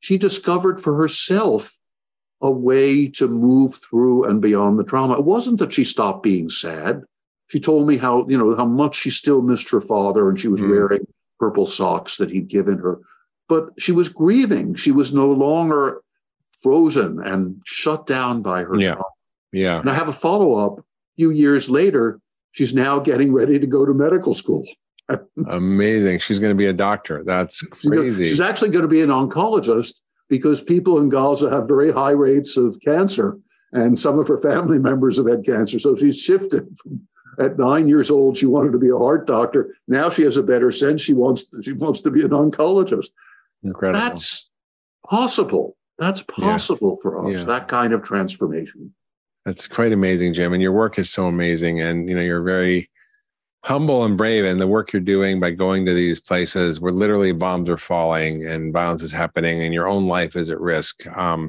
she discovered for herself a way to move through and beyond the trauma. It wasn't that she stopped being sad. She told me how, you know, how much she still missed her father, and she was mm. wearing purple socks that he'd given her. But she was grieving. She was no longer frozen and shut down by her yeah. trauma. Yeah. And I have a follow-up. A few years later, she's now getting ready to go to medical school. Amazing. She's going to be a doctor. That's crazy. She's actually going to be an oncologist, because people in Gaza have very high rates of cancer, and some of her family members have had cancer. So she's shifted. From, at nine years old, she wanted to be a heart doctor. Now she has a better sense. She wants, she wants to be an oncologist. Incredible. That's possible. That's possible yeah. for us, yeah. that kind of transformation. That's quite amazing, Jim. And your work is so amazing. And, you know, you're very humble and brave, and the work you're doing by going to these places where literally bombs are falling and violence is happening and your own life is at risk, um,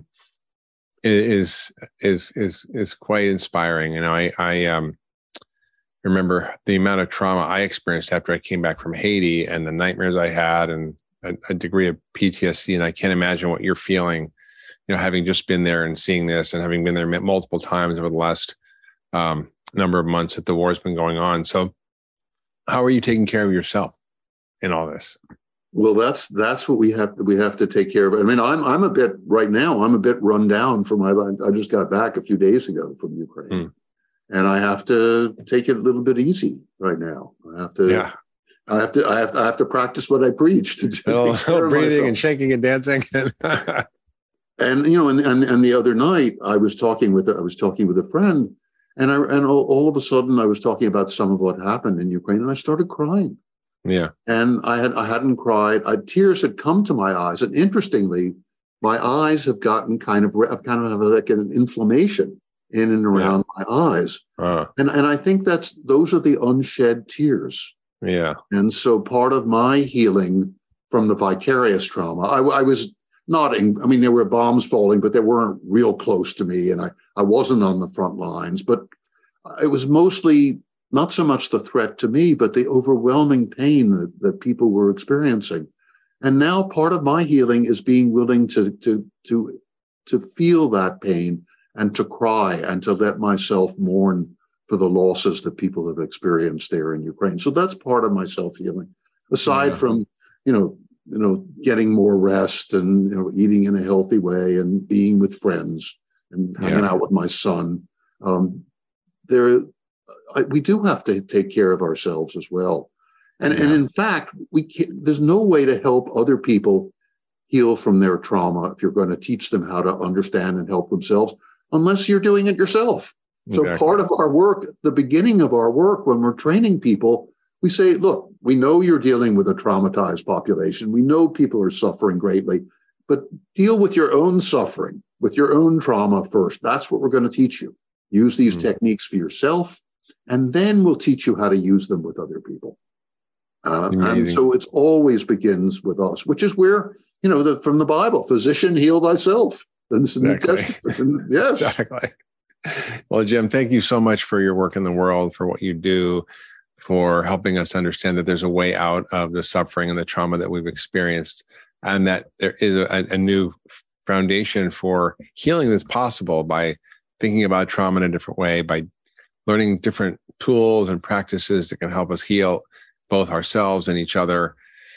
is, is, is, is quite inspiring. You know, I, I, um, remember the amount of trauma I experienced after I came back from Haiti, and the nightmares I had, and a, a degree of P T S D. And I can't imagine what you're feeling, you know, having just been there and seeing this, and having been there multiple times over the last um, number of months that the war has been going on. So how are you taking care of yourself in all this? Well, that's that's what we have we have to take care of. I mean, I'm I'm a bit right now. I'm a bit run down from my life. I just got back a few days ago from Ukraine, mm. and I have to take it a little bit easy right now. I have to. Yeah. I have to. I have. To, I have to practice what I preach. To, to oh, oh, breathing and shaking and dancing. And you know, and, and and the other night I was talking with I was talking with a friend. And I, and all, all of a sudden, I was talking about some of what happened in Ukraine, and I started crying. Yeah. And I had I hadn't cried. I, tears had come to my eyes, and interestingly, my eyes have gotten kind of kind of like an inflammation in and around yeah. my eyes. Uh. And and I think that's those are the unshed tears. Yeah. And so part of my healing from the vicarious trauma, I, I was. Not in, I mean, there were bombs falling, but they weren't real close to me. And I, I wasn't on the front lines, but it was mostly not so much the threat to me, but the overwhelming pain that, that people were experiencing. And now part of my healing is being willing to, to, to, to feel that pain and to cry and to let myself mourn for the losses that people have experienced there in Ukraine. So that's part of my self-healing, aside yeah. from, you know, you know, getting more rest and, you know, eating in a healthy way and being with friends and hanging yeah. out with my son. Um, there, I, we do have to take care of ourselves as well. And, yeah. and in fact, we can't, there's no way to help other people heal from their trauma if you're going to teach them how to understand and help themselves, unless you're doing it yourself. Exactly. So part of our work, the beginning of our work when we're training people, we say, look, we know you're dealing with a traumatized population. We know people are suffering greatly, but deal with your own suffering, with your own trauma first. That's what we're going to teach you. Use these mm-hmm. techniques for yourself, and then we'll teach you how to use them with other people. Uh, and so it always begins with us, which is where, you know, the, from the Bible, physician, heal thyself. Exactly. Yes. Exactly. Well, Jim, thank you so much for your work in the world, for what you do, for helping us understand that there's a way out of the suffering and the trauma that we've experienced, and that there is a, a new foundation for healing that's possible by thinking about trauma in a different way, by learning different tools and practices that can help us heal both ourselves and each other.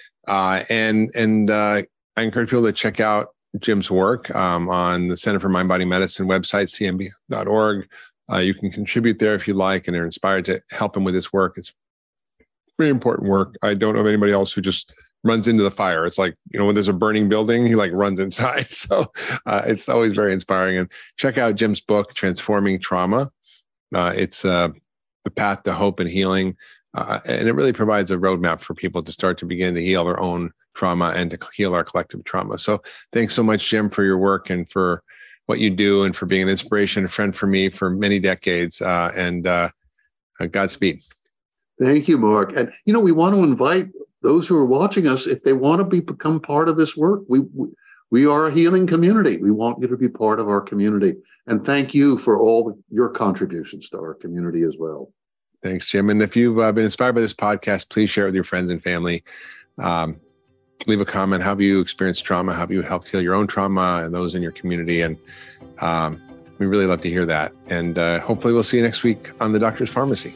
Uh, and and uh, I encourage people to check out Jim's work um, on the Center for Mind Body Medicine website, c m b dot org. Uh, you can contribute there if you like and are inspired to help him with his work. It's very important work. I don't know of anybody else who just runs into the fire. It's like, you know, when there's a burning building, he like runs inside. So uh, it's always very inspiring. And check out Jim's book, Transforming Trauma. Uh, it's uh, the path to hope and healing. Uh, and it really provides a roadmap for people to start to begin to heal their own trauma and to heal our collective trauma. So thanks so much, Jim, for your work and for what you do and for being an inspiration, a friend for me for many decades. Uh, and uh, Godspeed. Thank you, Mark. And, you know, we want to invite those who are watching us, if they want to be become part of this work, we, we we are a healing community. We want you to be part of our community. And thank you for all your contributions to our community as well. Thanks, Jim. And if you've uh, been inspired by this podcast, please share it with your friends and family. Um, leave a comment. How have you experienced trauma? How have you helped heal your own trauma and those in your community? And um, we really love to hear that. And uh, hopefully we'll see you next week on The Doctor's Pharmacy.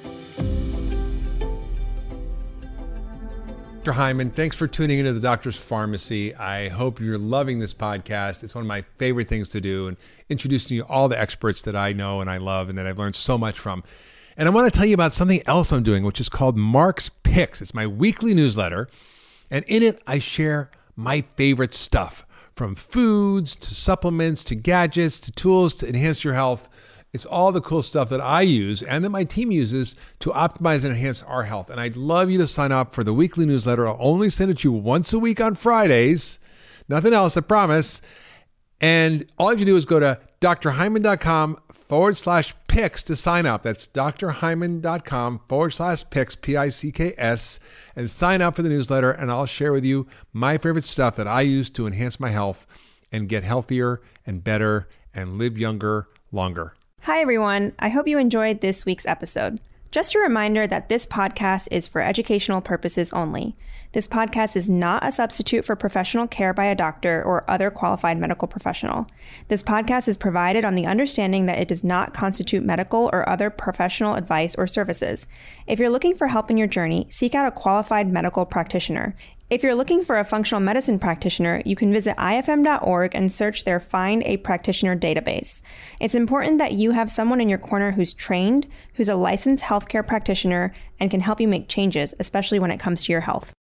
Doctor Hyman, thanks for tuning into The Doctor's Pharmacy. I hope you're loving this podcast. It's one of my favorite things to do, and introducing you to all the experts that I know and I love and that I've learned so much from. And I want to tell you about something else I'm doing, which is called Mark's Picks. It's my weekly newsletter, and in it, I share my favorite stuff, from foods to supplements to gadgets to tools to enhance your health. It's all the cool stuff that I use and that my team uses to optimize and enhance our health. And I'd love you to sign up for the weekly newsletter. I'll only send it to you once a week on Fridays. Nothing else, I promise. And all you have to do is go to drhyman.com forward slash picks to sign up. That's drhyman.com forward slash picks, P I C K S, and sign up for the newsletter. And I'll share with you my favorite stuff that I use to enhance my health and get healthier and better and live younger, longer. Hi, everyone. I hope you enjoyed this week's episode. Just a reminder that this podcast is for educational purposes only. This podcast is not a substitute for professional care by a doctor or other qualified medical professional. This podcast is provided on the understanding that it does not constitute medical or other professional advice or services. If you're looking for help in your journey, seek out a qualified medical practitioner. If you're looking for a functional medicine practitioner, you can visit I F M dot org and search their Find a Practitioner database. It's important that you have someone in your corner who's trained, who's a licensed healthcare practitioner, and can help you make changes, especially when it comes to your health.